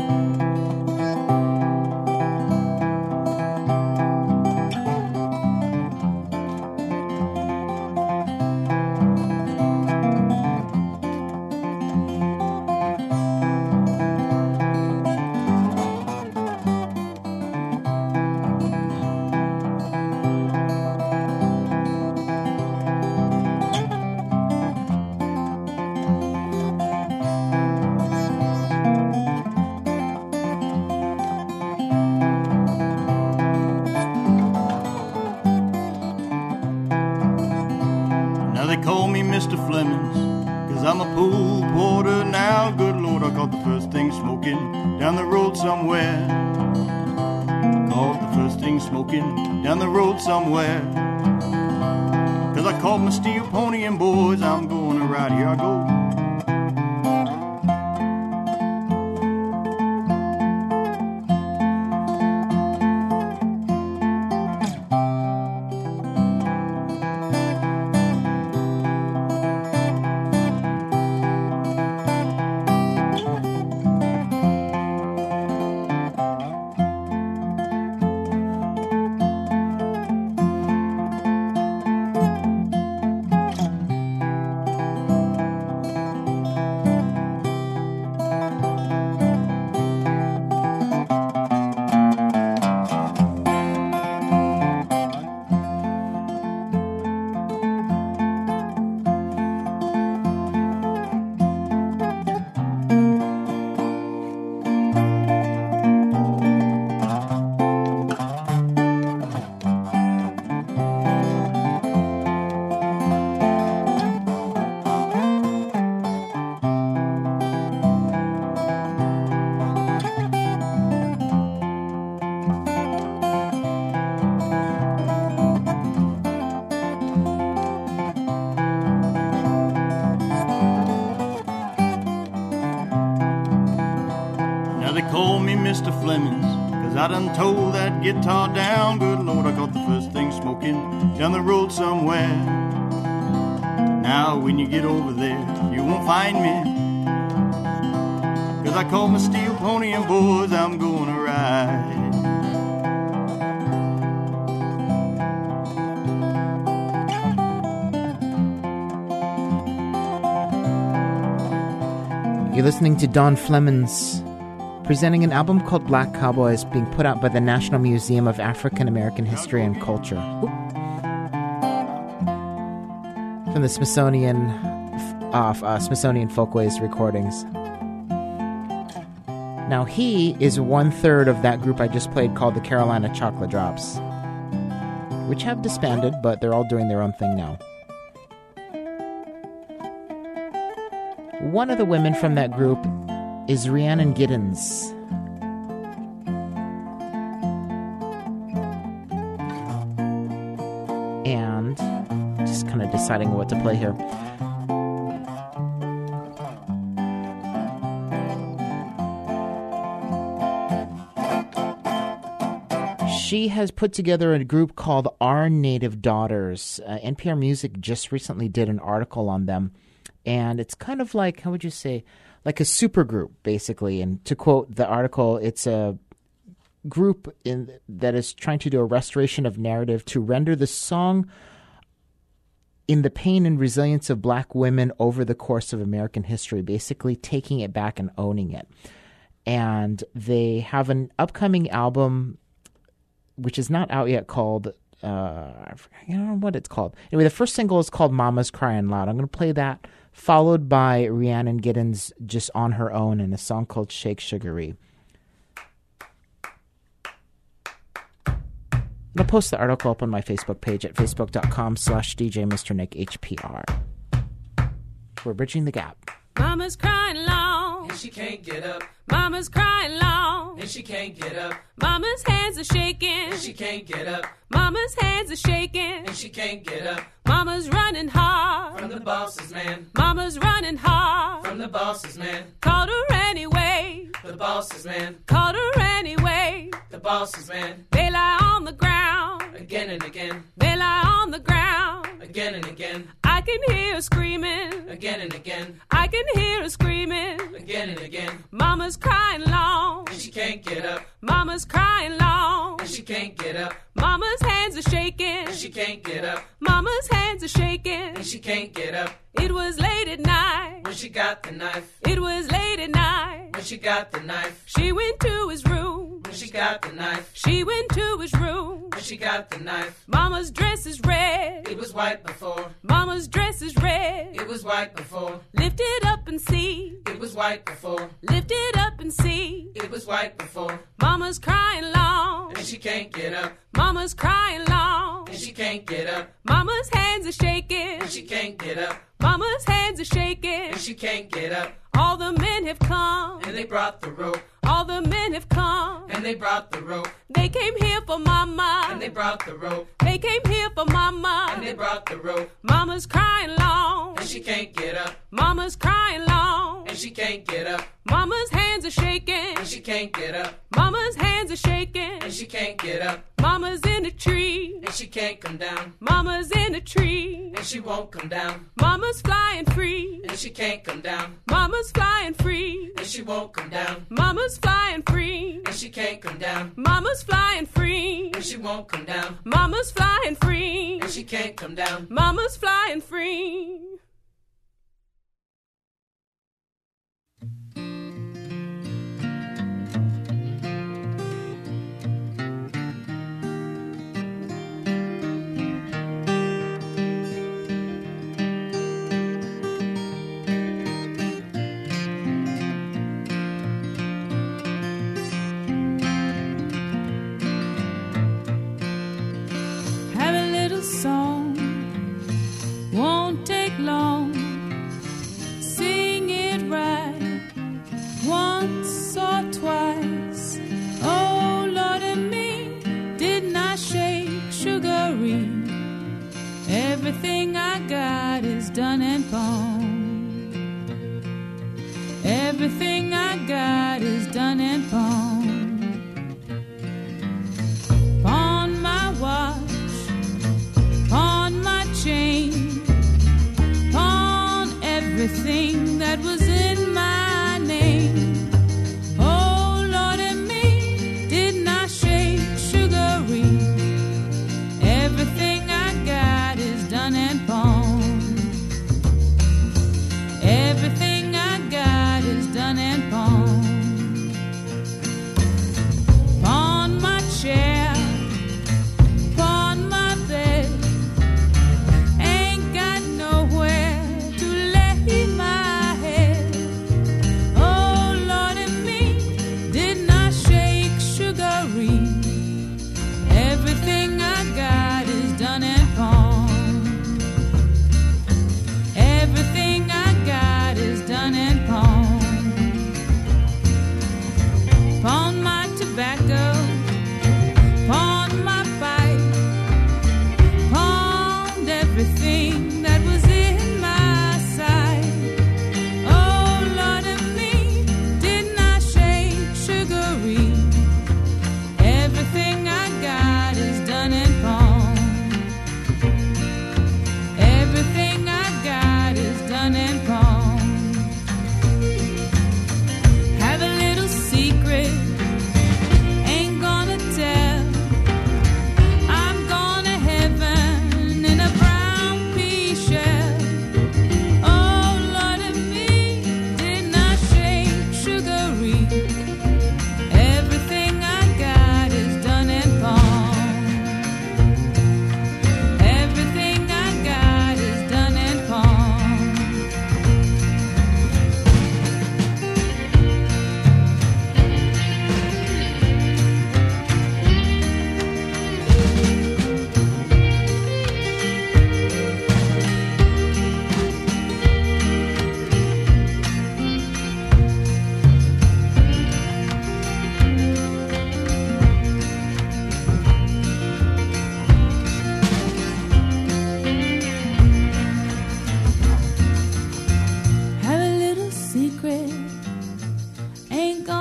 Down the road somewhere. 'Cause I called my steel pony and boys, I'm gonna ride. Here I go. Mister Flemings, 'cause I done told that guitar down. Good Lord, I got the first thing smoking down the road somewhere. Now when you get over there, you won't find me, 'cause I called my steel pony and boys, I'm gonna ride. You're listening to Don Flemons presenting an album called Black Cowboys, being put out by the National Museum of African American History and Culture. Oop. From the Smithsonian uh, uh, Smithsonian Folkways recordings. Now he is one third of that group I just played called the Carolina Chocolate Drops, which have disbanded, but they're all doing their own thing now. One of the women from that group is Rhiannon Giddens. And just kind of deciding what to play here. She has put together a group called Our Native Daughters. Uh, N P R Music just recently did an article on them. And it's kind of like, how would you say, like a super group, basically. And to quote the article, it's a group in, that is trying to do a restoration of narrative to render the song in the pain and resilience of black women over the course of American history, basically taking it back and owning it. And they have an upcoming album, which is not out yet, called, uh, I don't know what it's called. Anyway, the first single is called Mama's Crying Loud. I'm going to play that, followed by Rhiannon Giddens just on her own in a song called Shake Sugaree. I'll post the article up on my Facebook page at facebook.com slash DJ Mr. Nick HPR. We're bridging the gap. Mama's crying long, and she can't get up. Mama's crying long, and she can't get up. Mama's hands are shaking, and she can't get up. Mama's hands are shaking, and she can't get up. Mama's running hard from the boss's man. Mama's running hard from the boss's man. Called her anyway, the boss's man. Called her anyway, the boss's man. They lie on the ground again and again. They lie on the ground again and again. I can hear her screaming again and again. I can hear her screaming again and again. Mama's crying long, and she can't get up. Mama's crying long, and she can't get up. Mama's hands are shaking, and she can't get up. Mama's hands are shaking, and she can't get up. It was late at night when she got the knife. It was late at night when she got the knife. She went to his room when she got the knife. She went to his room when she got the knife. Mama's dress is red. It was white before. Mama's dress is red. It was white before. Lift it up and see. It was white before. Lift it up and see. It was white before. Mama's crying long, and she can't get up. Mama's crying long, and she can't get up. Mama's hands are shaking, and she can't get up. Mama's hands are shaking, and she can't get up. All the men have come, and they brought the rope. All the men have come, and they brought the rope. They came here for Mama, and they brought the rope. They came here for Mama, and they brought the rope. Mama's crying long, and she can't get up. Mama's crying long, and she can't get up. Mama's hands are shaking, and she can't get up. Mama's hands are shaking, and she can't get up. Mama's in a tree, and she can't come down. Mama's in a tree, and she won't come down. Mama's flying free, and she can't come down. Mama's flying free, and she won't come down. Mama's flying free, and she can't come down. Mama's flying free, and she won't come down. Mama's flying free, and she can't come down. Mama's flying free. Song won't take long. Sing it right once or twice. Oh Lord and me, didn't I shake Sugaree? Everything I got is done and pawned. Everything I got is done and pawned. Pawn my watch, pawn my chain, pawn everything that was in my name. Oh Lord and me, didn't I shake Sugaree? Everything I got is done and pawned. Everything I got is done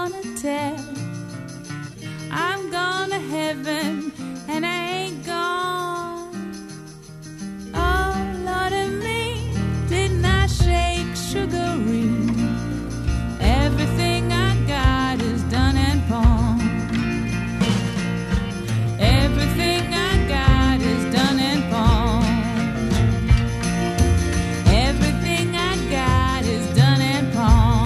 gonna tell. I'm gone to heaven and I ain't gone. Oh, Lord of me, didn't I shake sugary? Everything I got is done and pawned. Everything I got is done and pawned. Everything I got is done and pawned.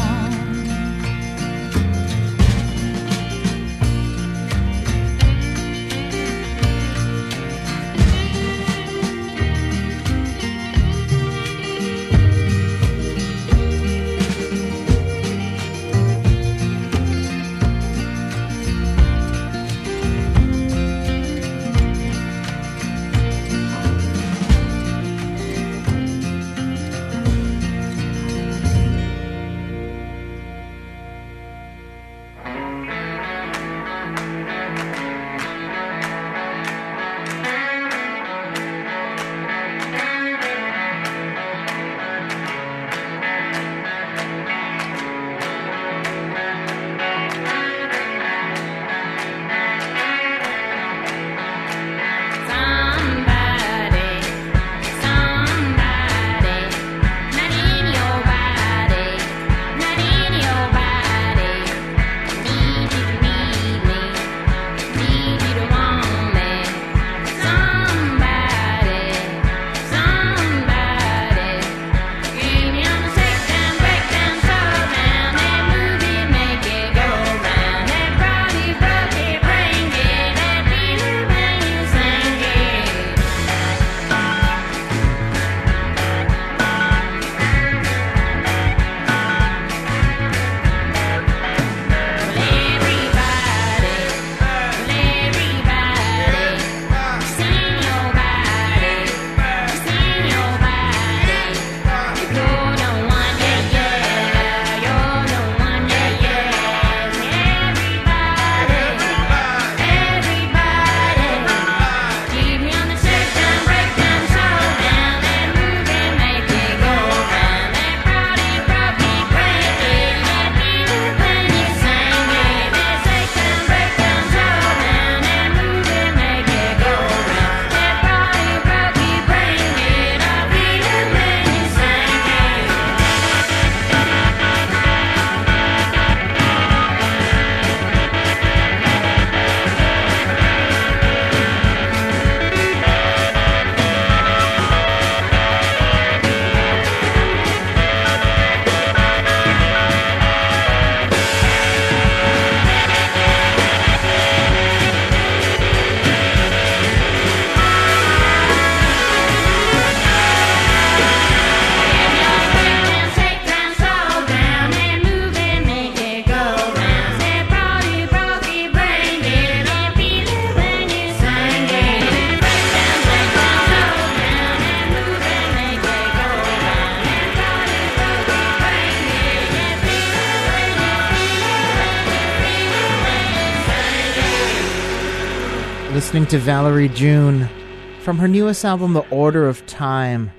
Listening to Valerie June from her newest album, The Order of Time,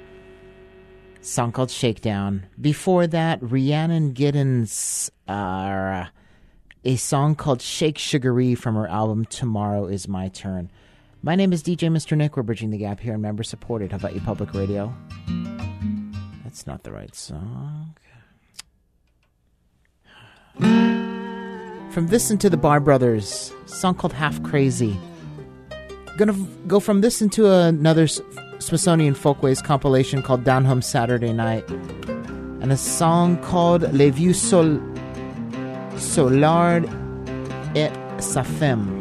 song called Shakedown. Before that, Rhiannon Giddens, uh, a song called Shake Sugaree from her album Tomorrow Is My Turn. My name is D J Mister Nick. We're bridging the gap here and member-supported Hawaii Public Radio. That's not the right song. From this into the Bar Brothers, a song called Half Crazy. Gonna go from this into another Smithsonian Folkways compilation called Down Home Saturday Night, and a song called Les Vieux Sol Solard et Sa Femme.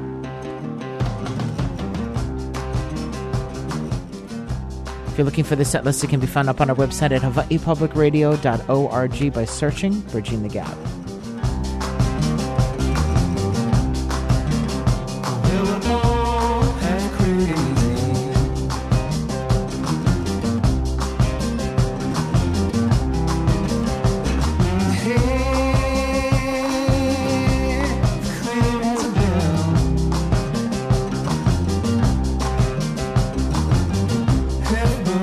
If you're looking for the set list, it can be found up on our website at hawaii public radio dot org by searching Bridging the Gap.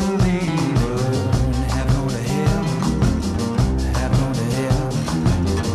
Have no to hell, have no to hell.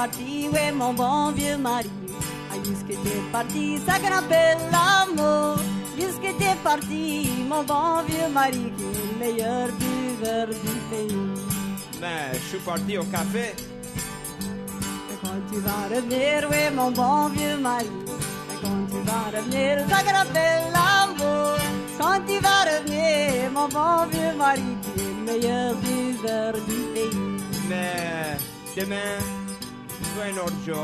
parti, ouais, mon bon vieux mari. Ah, jusque t'es parti, ça qu'on appelle l'amour. Jusque t'es parti, mon bon vieux mari, qui est le meilleur buveur du pays. Mais je suis parti au café. Et quand tu vas revenir, oui, mon bon vieux mari. Et quand tu vas revenir, ça qu'on appelle l'amour. Quand tu vas revenir, mon bon vieux mari, qui est le meilleur buveur du pays. Mais demain, soit un autre jour.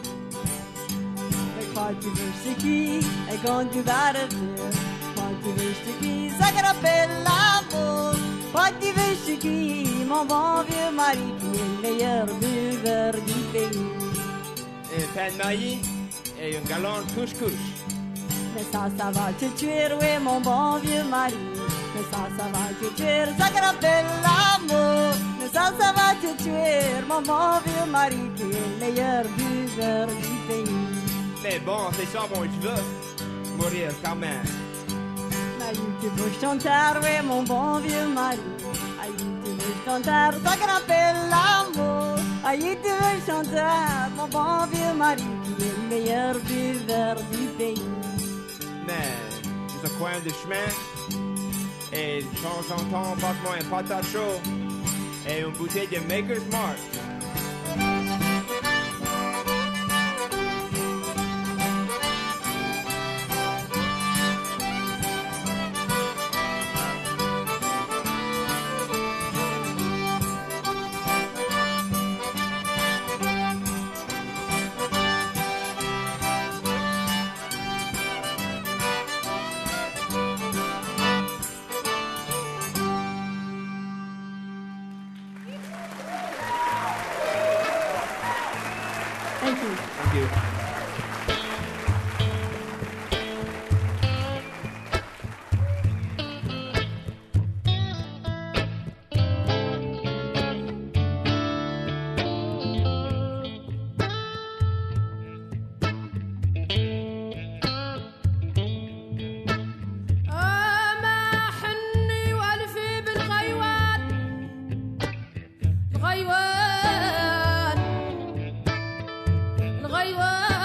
Et quand tu veux, c'est qui? Et quand tu vas revenir, quand tu veux, c'est qui? Ça qu'on appelle l'amour. Quand tu veux, c'est qui? Mon bon vieux mari, qui est le meilleur buveur du pays. Un pain de maïs et un galon de couche-couche. Mais ça, ça va te tuer, oui, mon bon vieux mari. Mais ça, ça va te tuer, ça qu'on appelle l'amour. Mais ça, ça va te tuer, mon bon vieux mari, qui est le meilleur buveur du pays. Mais bon, c'est ça, moi, je veux mourir quand même. Aïe, tu veux chanter, oui, mon bon vieux mari. Aïe, tu veux chanter, ça qu'on appelle l'amour. Aïe, tu veux chanter, mon bon vieux mari, qui est le meilleur buveur du pays. Mais, c'est un coin de chemin. Et de temps en temps, passe-moi un patate chaud et une bouteille de Maker's Mark. Thank you. Thank you. ما حني والفي بالغيوان الغيوان الغيوان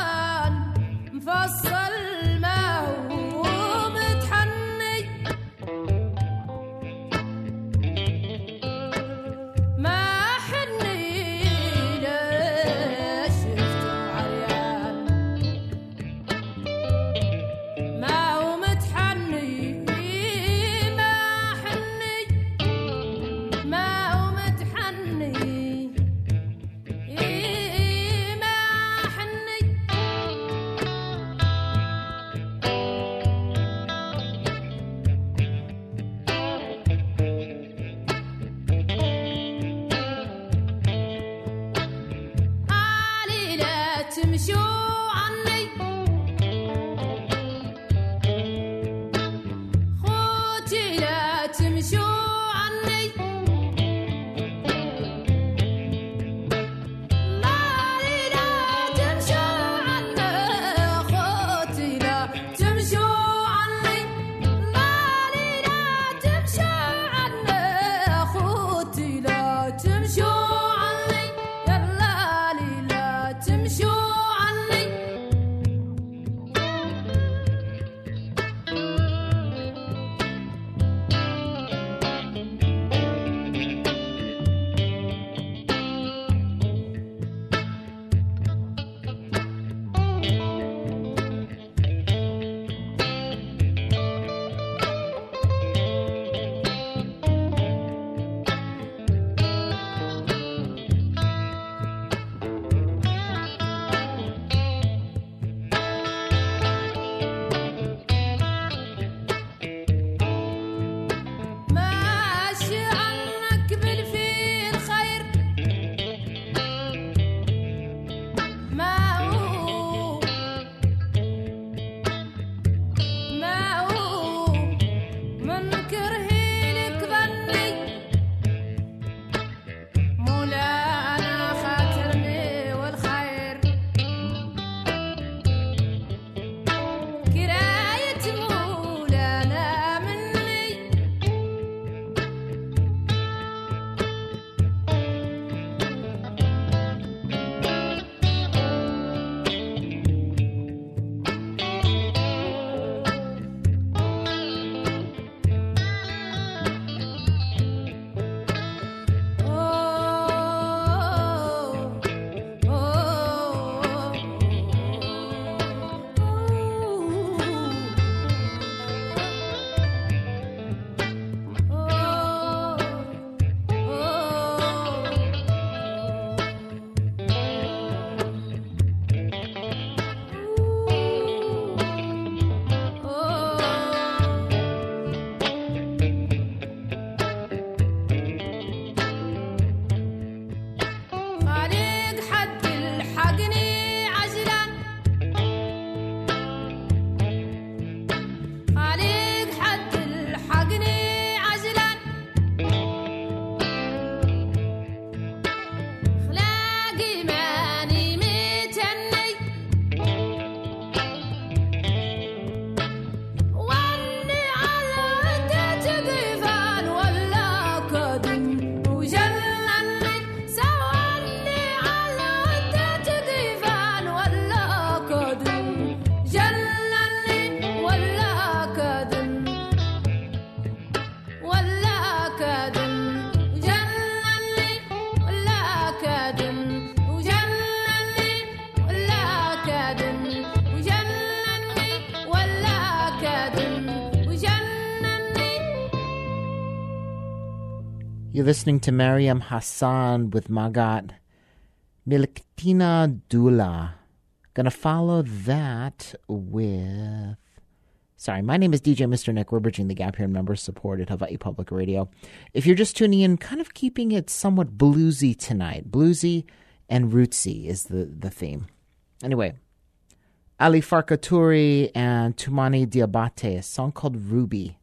You're listening to Mariam Hassan with Magat Milktina Dula. Gonna follow that with... Sorry, my name is D J Mister Nick. We're bridging the gap here in member support at Hawaii Public Radio. If you're just tuning in, kind of keeping it somewhat bluesy tonight. Bluesy and rootsy is the, the theme. Anyway, Ali Farkaturi and Tumani Diabate, a song called Ruby.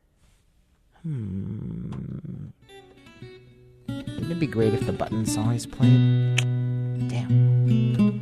Hmm... Wouldn't it be great if the buttons always played? Damn.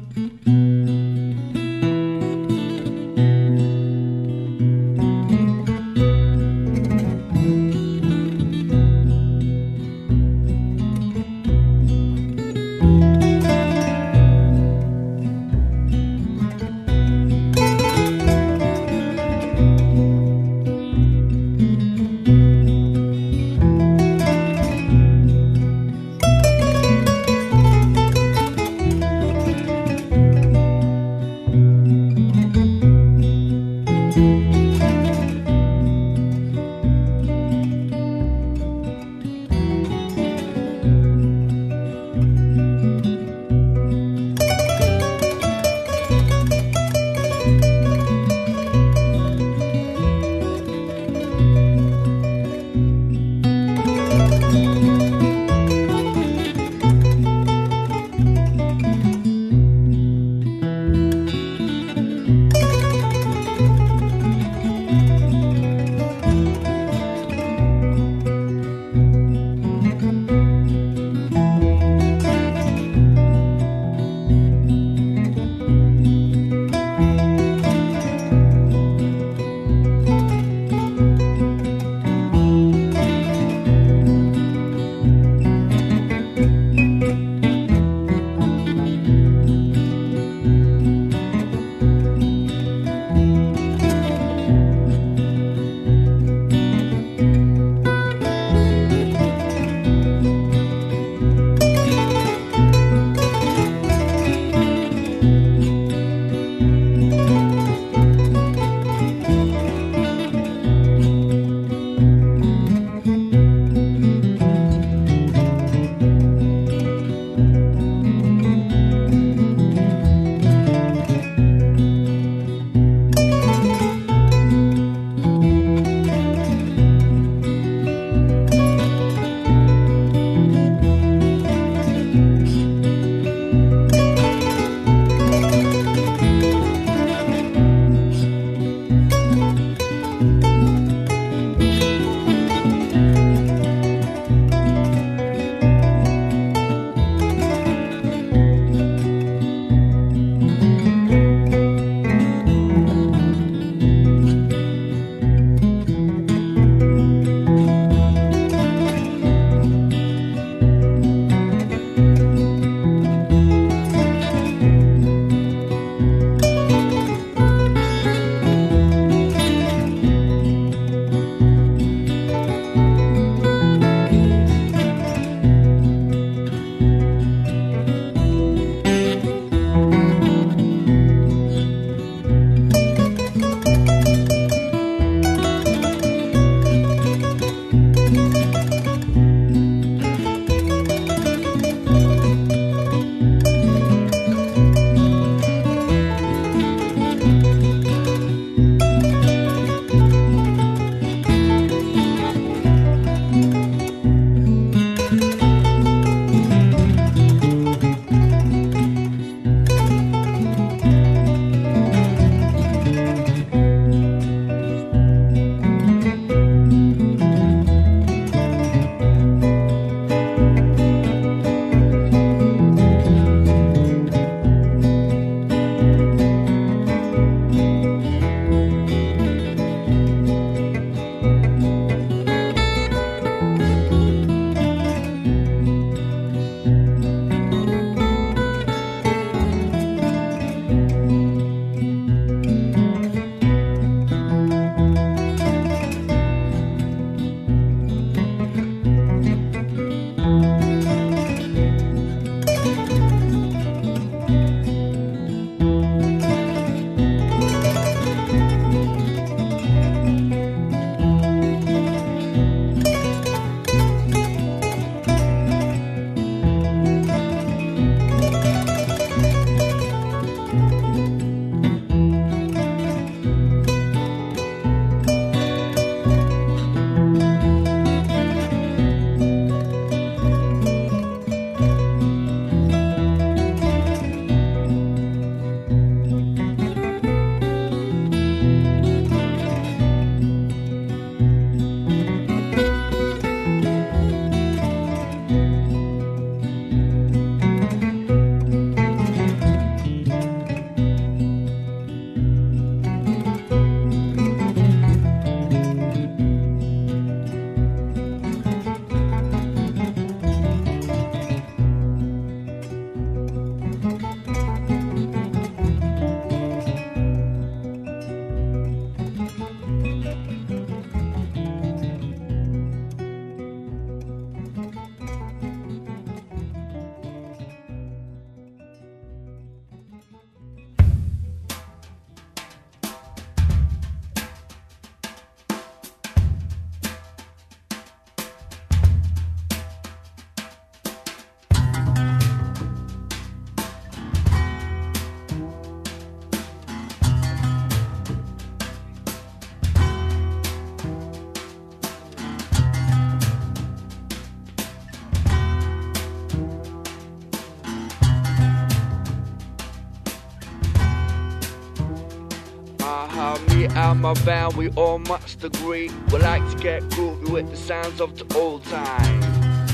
and my band, we all must agree. We like to get groovy with the sounds of the old time.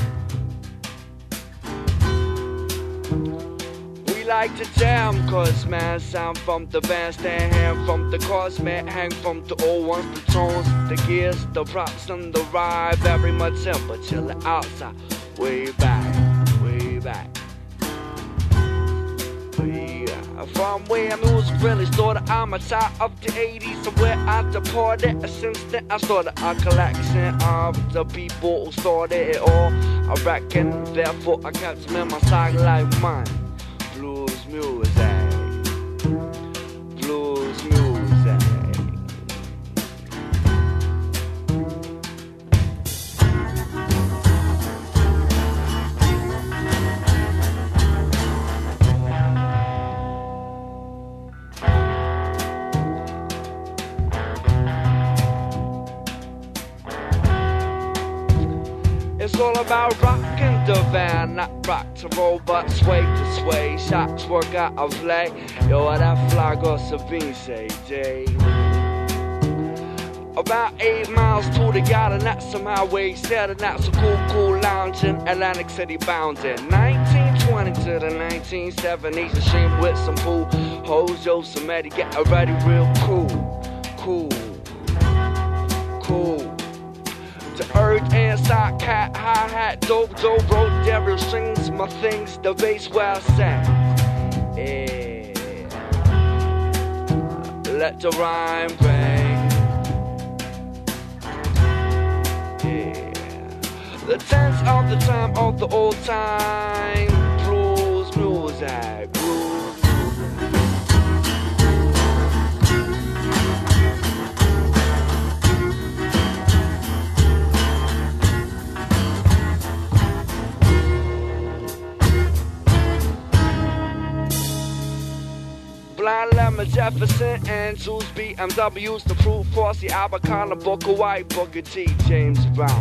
We like to jam, cause man, sound from the band, stand hand from the cars, man, hang from the old ones, the tones, the gears, the props, and the ride. Very much simple, chillin' outside, way back, way back. From where music really started, I'm a child of the eighties, so where I departed. Since then I started a collection of the people who started it all. I reckon, therefore I kept them in my side like mine. Blues music, blues music. It's all about rockin' the van, not rock to roll, but sway to sway. Shots work out of play. Yo, what that flag or Sabine say, Jay? About eight miles to the yacht, and that's some highway set, and that's a cool, cool lounge in Atlantic City bound in nineteen twenty to the nineteen seventies. A shame with some pool hoes, yo, some Eddie, get ready real cool, cool, cool. The earth inside cat, hi-hat, dope, dope, road, devil strings, my things, the bass where I sang. Yeah. Let the rhyme bang. Yeah. The tense of the time of the old time. Blues music, blues. Blind Lemon, Jefferson, Andrews, B M Ws, the Proof, Fossey, Albacana, Booker White, Booker T, James Brown.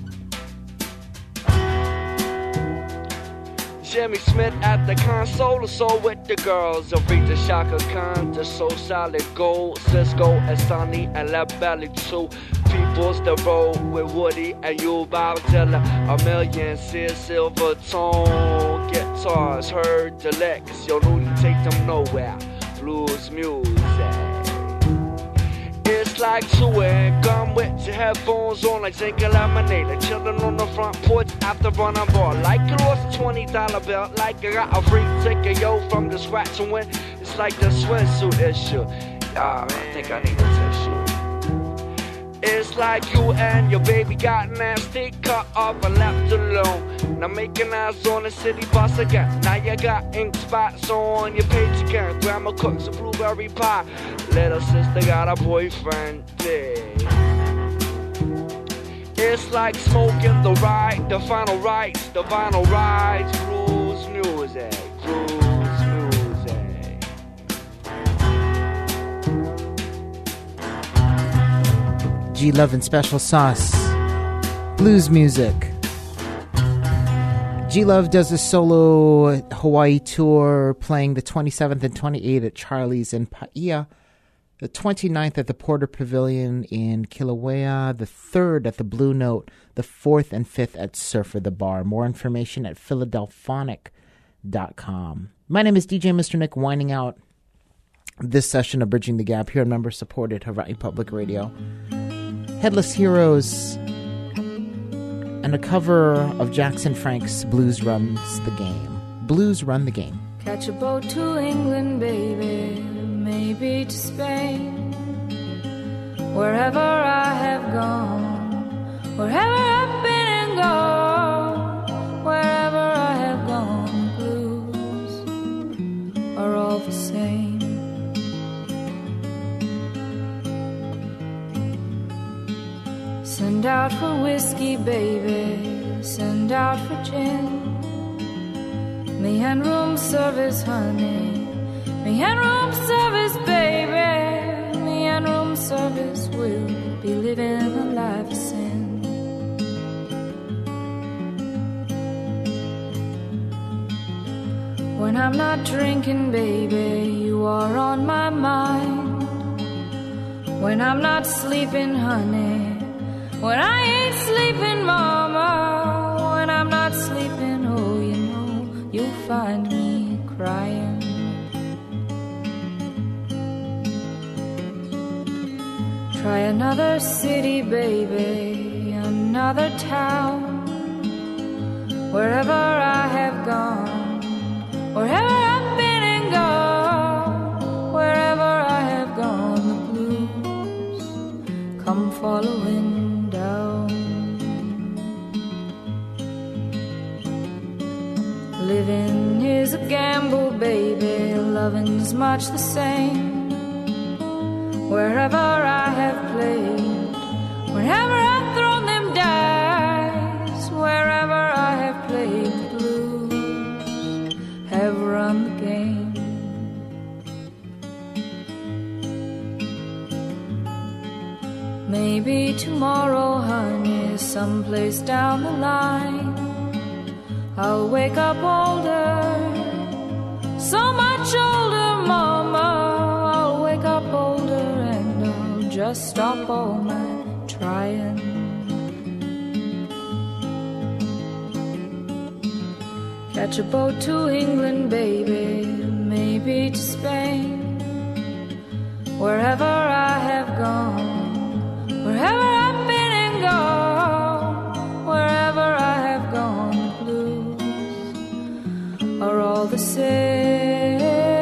Jimmy Smith at the console, so with the girls, Aretha, Shaka Khan, the So Solid Gold, Cisco, and Sonny, and La Belly too. People's the road with Woody and you, Bob Dylan, a million, Sid Silver Tone, guitars, heard the licks, yo, Nudie take them nowhere. Blues music. It's like chewing gum with your headphones on, like drinking lemonade, like chilling on the front porch after running ball. Like you lost a twenty dollar bill, like you got a free ticket, yo, from the scratch and win. It's like the swimsuit issue. Ah, man, I think I need a tissue. It's like you and your baby got nasty, cut off and left alone. Now making eyes on the city bus again. Now you got ink spots on your page again. Grandma cooks a blueberry pie. Little sister got a boyfriend dead. It's like smoking the ride, the final rites, the vinyl rides. Blues music, blues music. G Love and Special Sauce, blues music. G Love does a solo Hawaii tour, playing the twenty-seventh and twenty-eighth at Charlie's in Paia, the twenty-ninth at the Porter Pavilion in Kilauea, the third at the Blue Note, the fourth and fifth at Surfer the Bar. More information at philadelphonic dot com. My name is D J Mister Nick, winding out this session of Bridging the Gap here on member-supported Hawaii Public Radio. Headless Heroes, and a cover of Jackson Frank's Blues Runs the Game. Blues Run the Game. Catch a boat to England, baby, maybe to Spain. Wherever I have gone, wherever I've been and gone, wherever I have gone, blues are all the same. Send out for whiskey, baby, send out for gin. Me and room service, honey, me and room service, baby. Me and room service will be living a life of sin. When I'm not drinking, baby, you are on my mind. when I'm not sleeping, honey, when I ain't sleeping, mama, when I'm not sleeping, oh, you know, you'll find me crying. Try another city, baby, another town, wherever I have gone, wherever I've been and gone, wherever I have gone, the blues come following down. Living is a gamble, baby, loving's much the same. Wherever I have played, wherever I've thrown them dice, wherever I have played, the blues have run the game. Maybe tomorrow, honey, someplace down the line, I'll wake up older, so much older, mama, I'll wake up older, just stop all my trying. Catch a boat to England, baby, maybe to Spain. Wherever I have gone, wherever I've been and gone, wherever I have gone, the blues are all the same.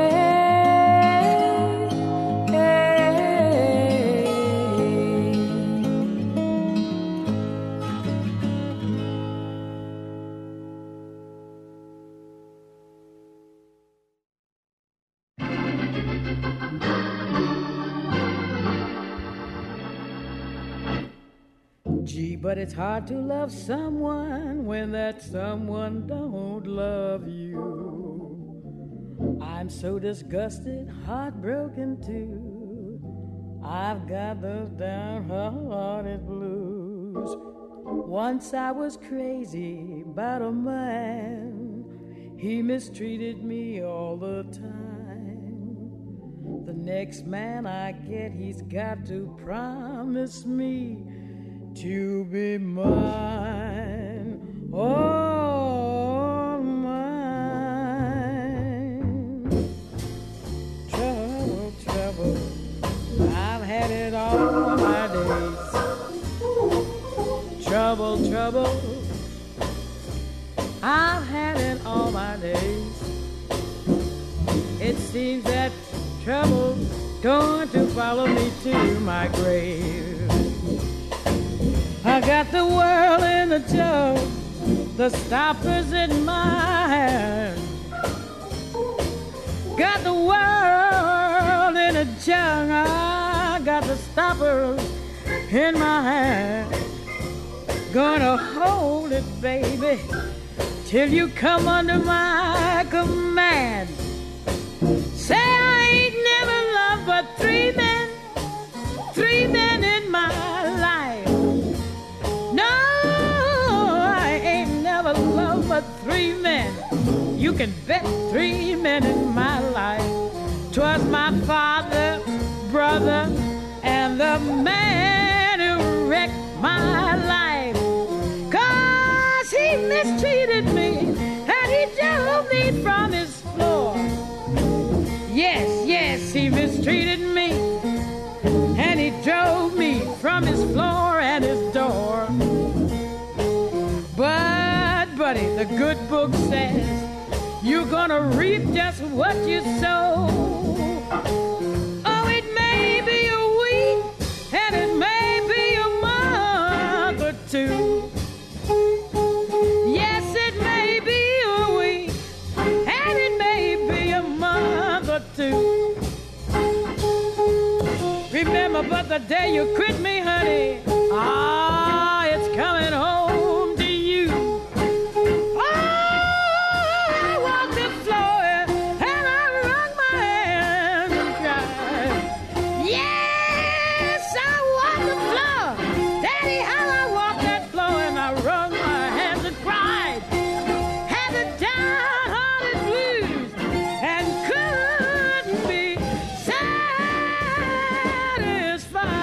But it's hard to love someone when that someone don't love you. I'm so disgusted, heartbroken too. I've got those downhearted blues. Once I was crazy about a man. He mistreated me all the time. The next man I get, he's got to promise me to be mine, oh mine. Trouble, trouble, I've had it all my days. Trouble, trouble, I've had it all my days. It seems that trouble's going to follow me to my grave. I got the world in a jug, the stoppers in my hand. Got the world in a jug, I got the stoppers in my hand. Gonna hold it, baby, till you come under my command. Say I ain't never loved but three men, three men in my life. No, I ain't never loved but three men. You can bet three men in my life. 'Twas my father, brother, and the man who wrecked my life. 'Cause he mistreated me and he drove me from his floor. Yes, yes, he mistreated me and he drove me from his floor and his door. But, buddy, the good book says you're gonna reap just what you sow. Oh, it may be a week and it may be a month or two. Yes, it may be a week and it may be a month or two. Remember, but the day you quit me, honey, ah, it's coming home to you. Oh, I walked the floor and I wrung my hands and cried. Yes, I walked the floor. Daddy, how I walked that floor and I wrung my hands and cried. Had the downhearted blues and couldn't be satisfied.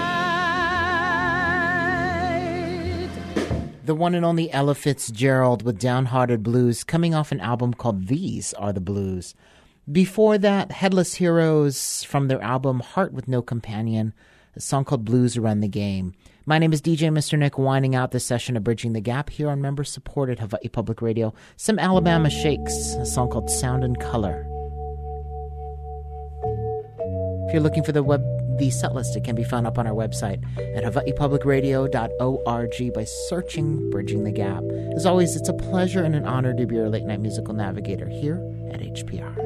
The one and only Ella Fitzgerald with Downhearted Blues, coming off an album called These Are the Blues. Before that, Headless Heroes from their album Heart with No Companion, a song called Blues Around the Game. My name is D J Mister Nick, winding out this session of Bridging the Gap here on member-supported Hawaii Public Radio. Some Alabama Shakes, a song called Sound and Color. If you're looking for the web, the set list, it can be found up on our website at hawaii public radio dot org by searching Bridging the Gap. As always, it's a pleasure and an honor to be your late-night musical navigator here at H P R.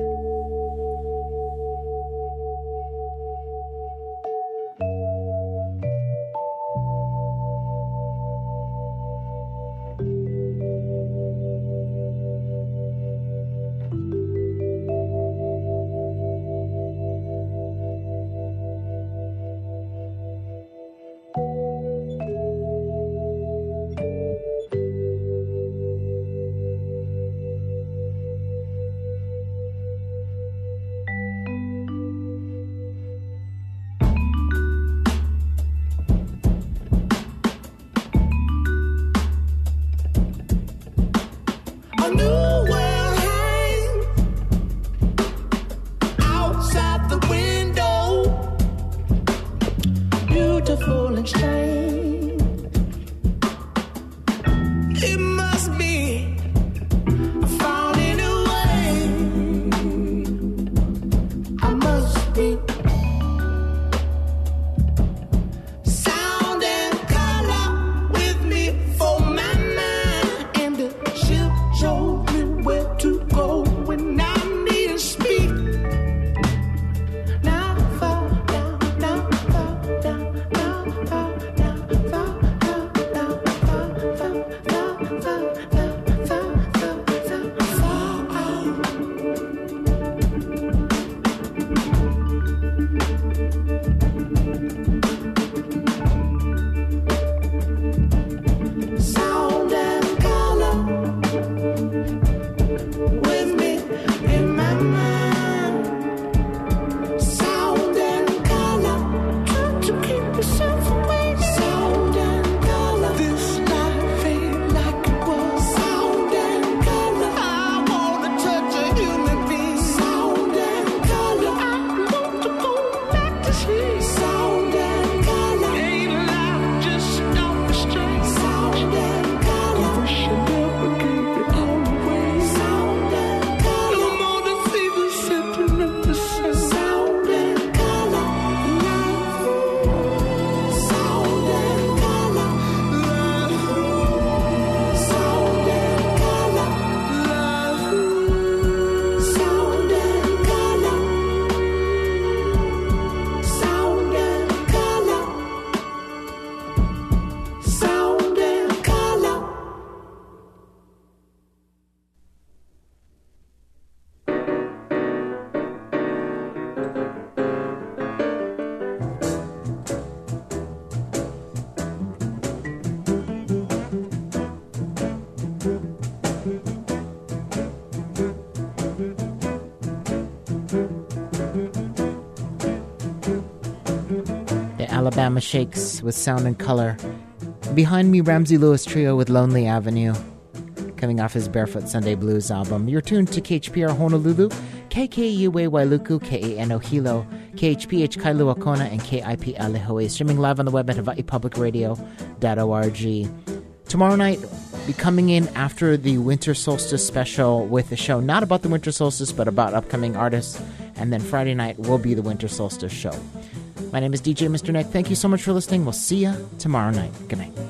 Alabama Shakes with Sound and Color. Behind me, Ramsey Lewis Trio with Lonely Avenue, coming off his Barefoot Sunday Blues album. You're tuned to K H P R Honolulu, K K U A Wailuku, K A N O Hilo, K H P H Kailua Kona, and K I P Alehoe. Streaming live on the web at hawaii public radio dot org. Tomorrow night, be coming in after the Winter Solstice special with a show not about the Winter Solstice, but about upcoming artists. And then Friday night will be the Winter Solstice show. My name is D J Mister Nick. Thank you so much for listening. We'll see you tomorrow night. Good night.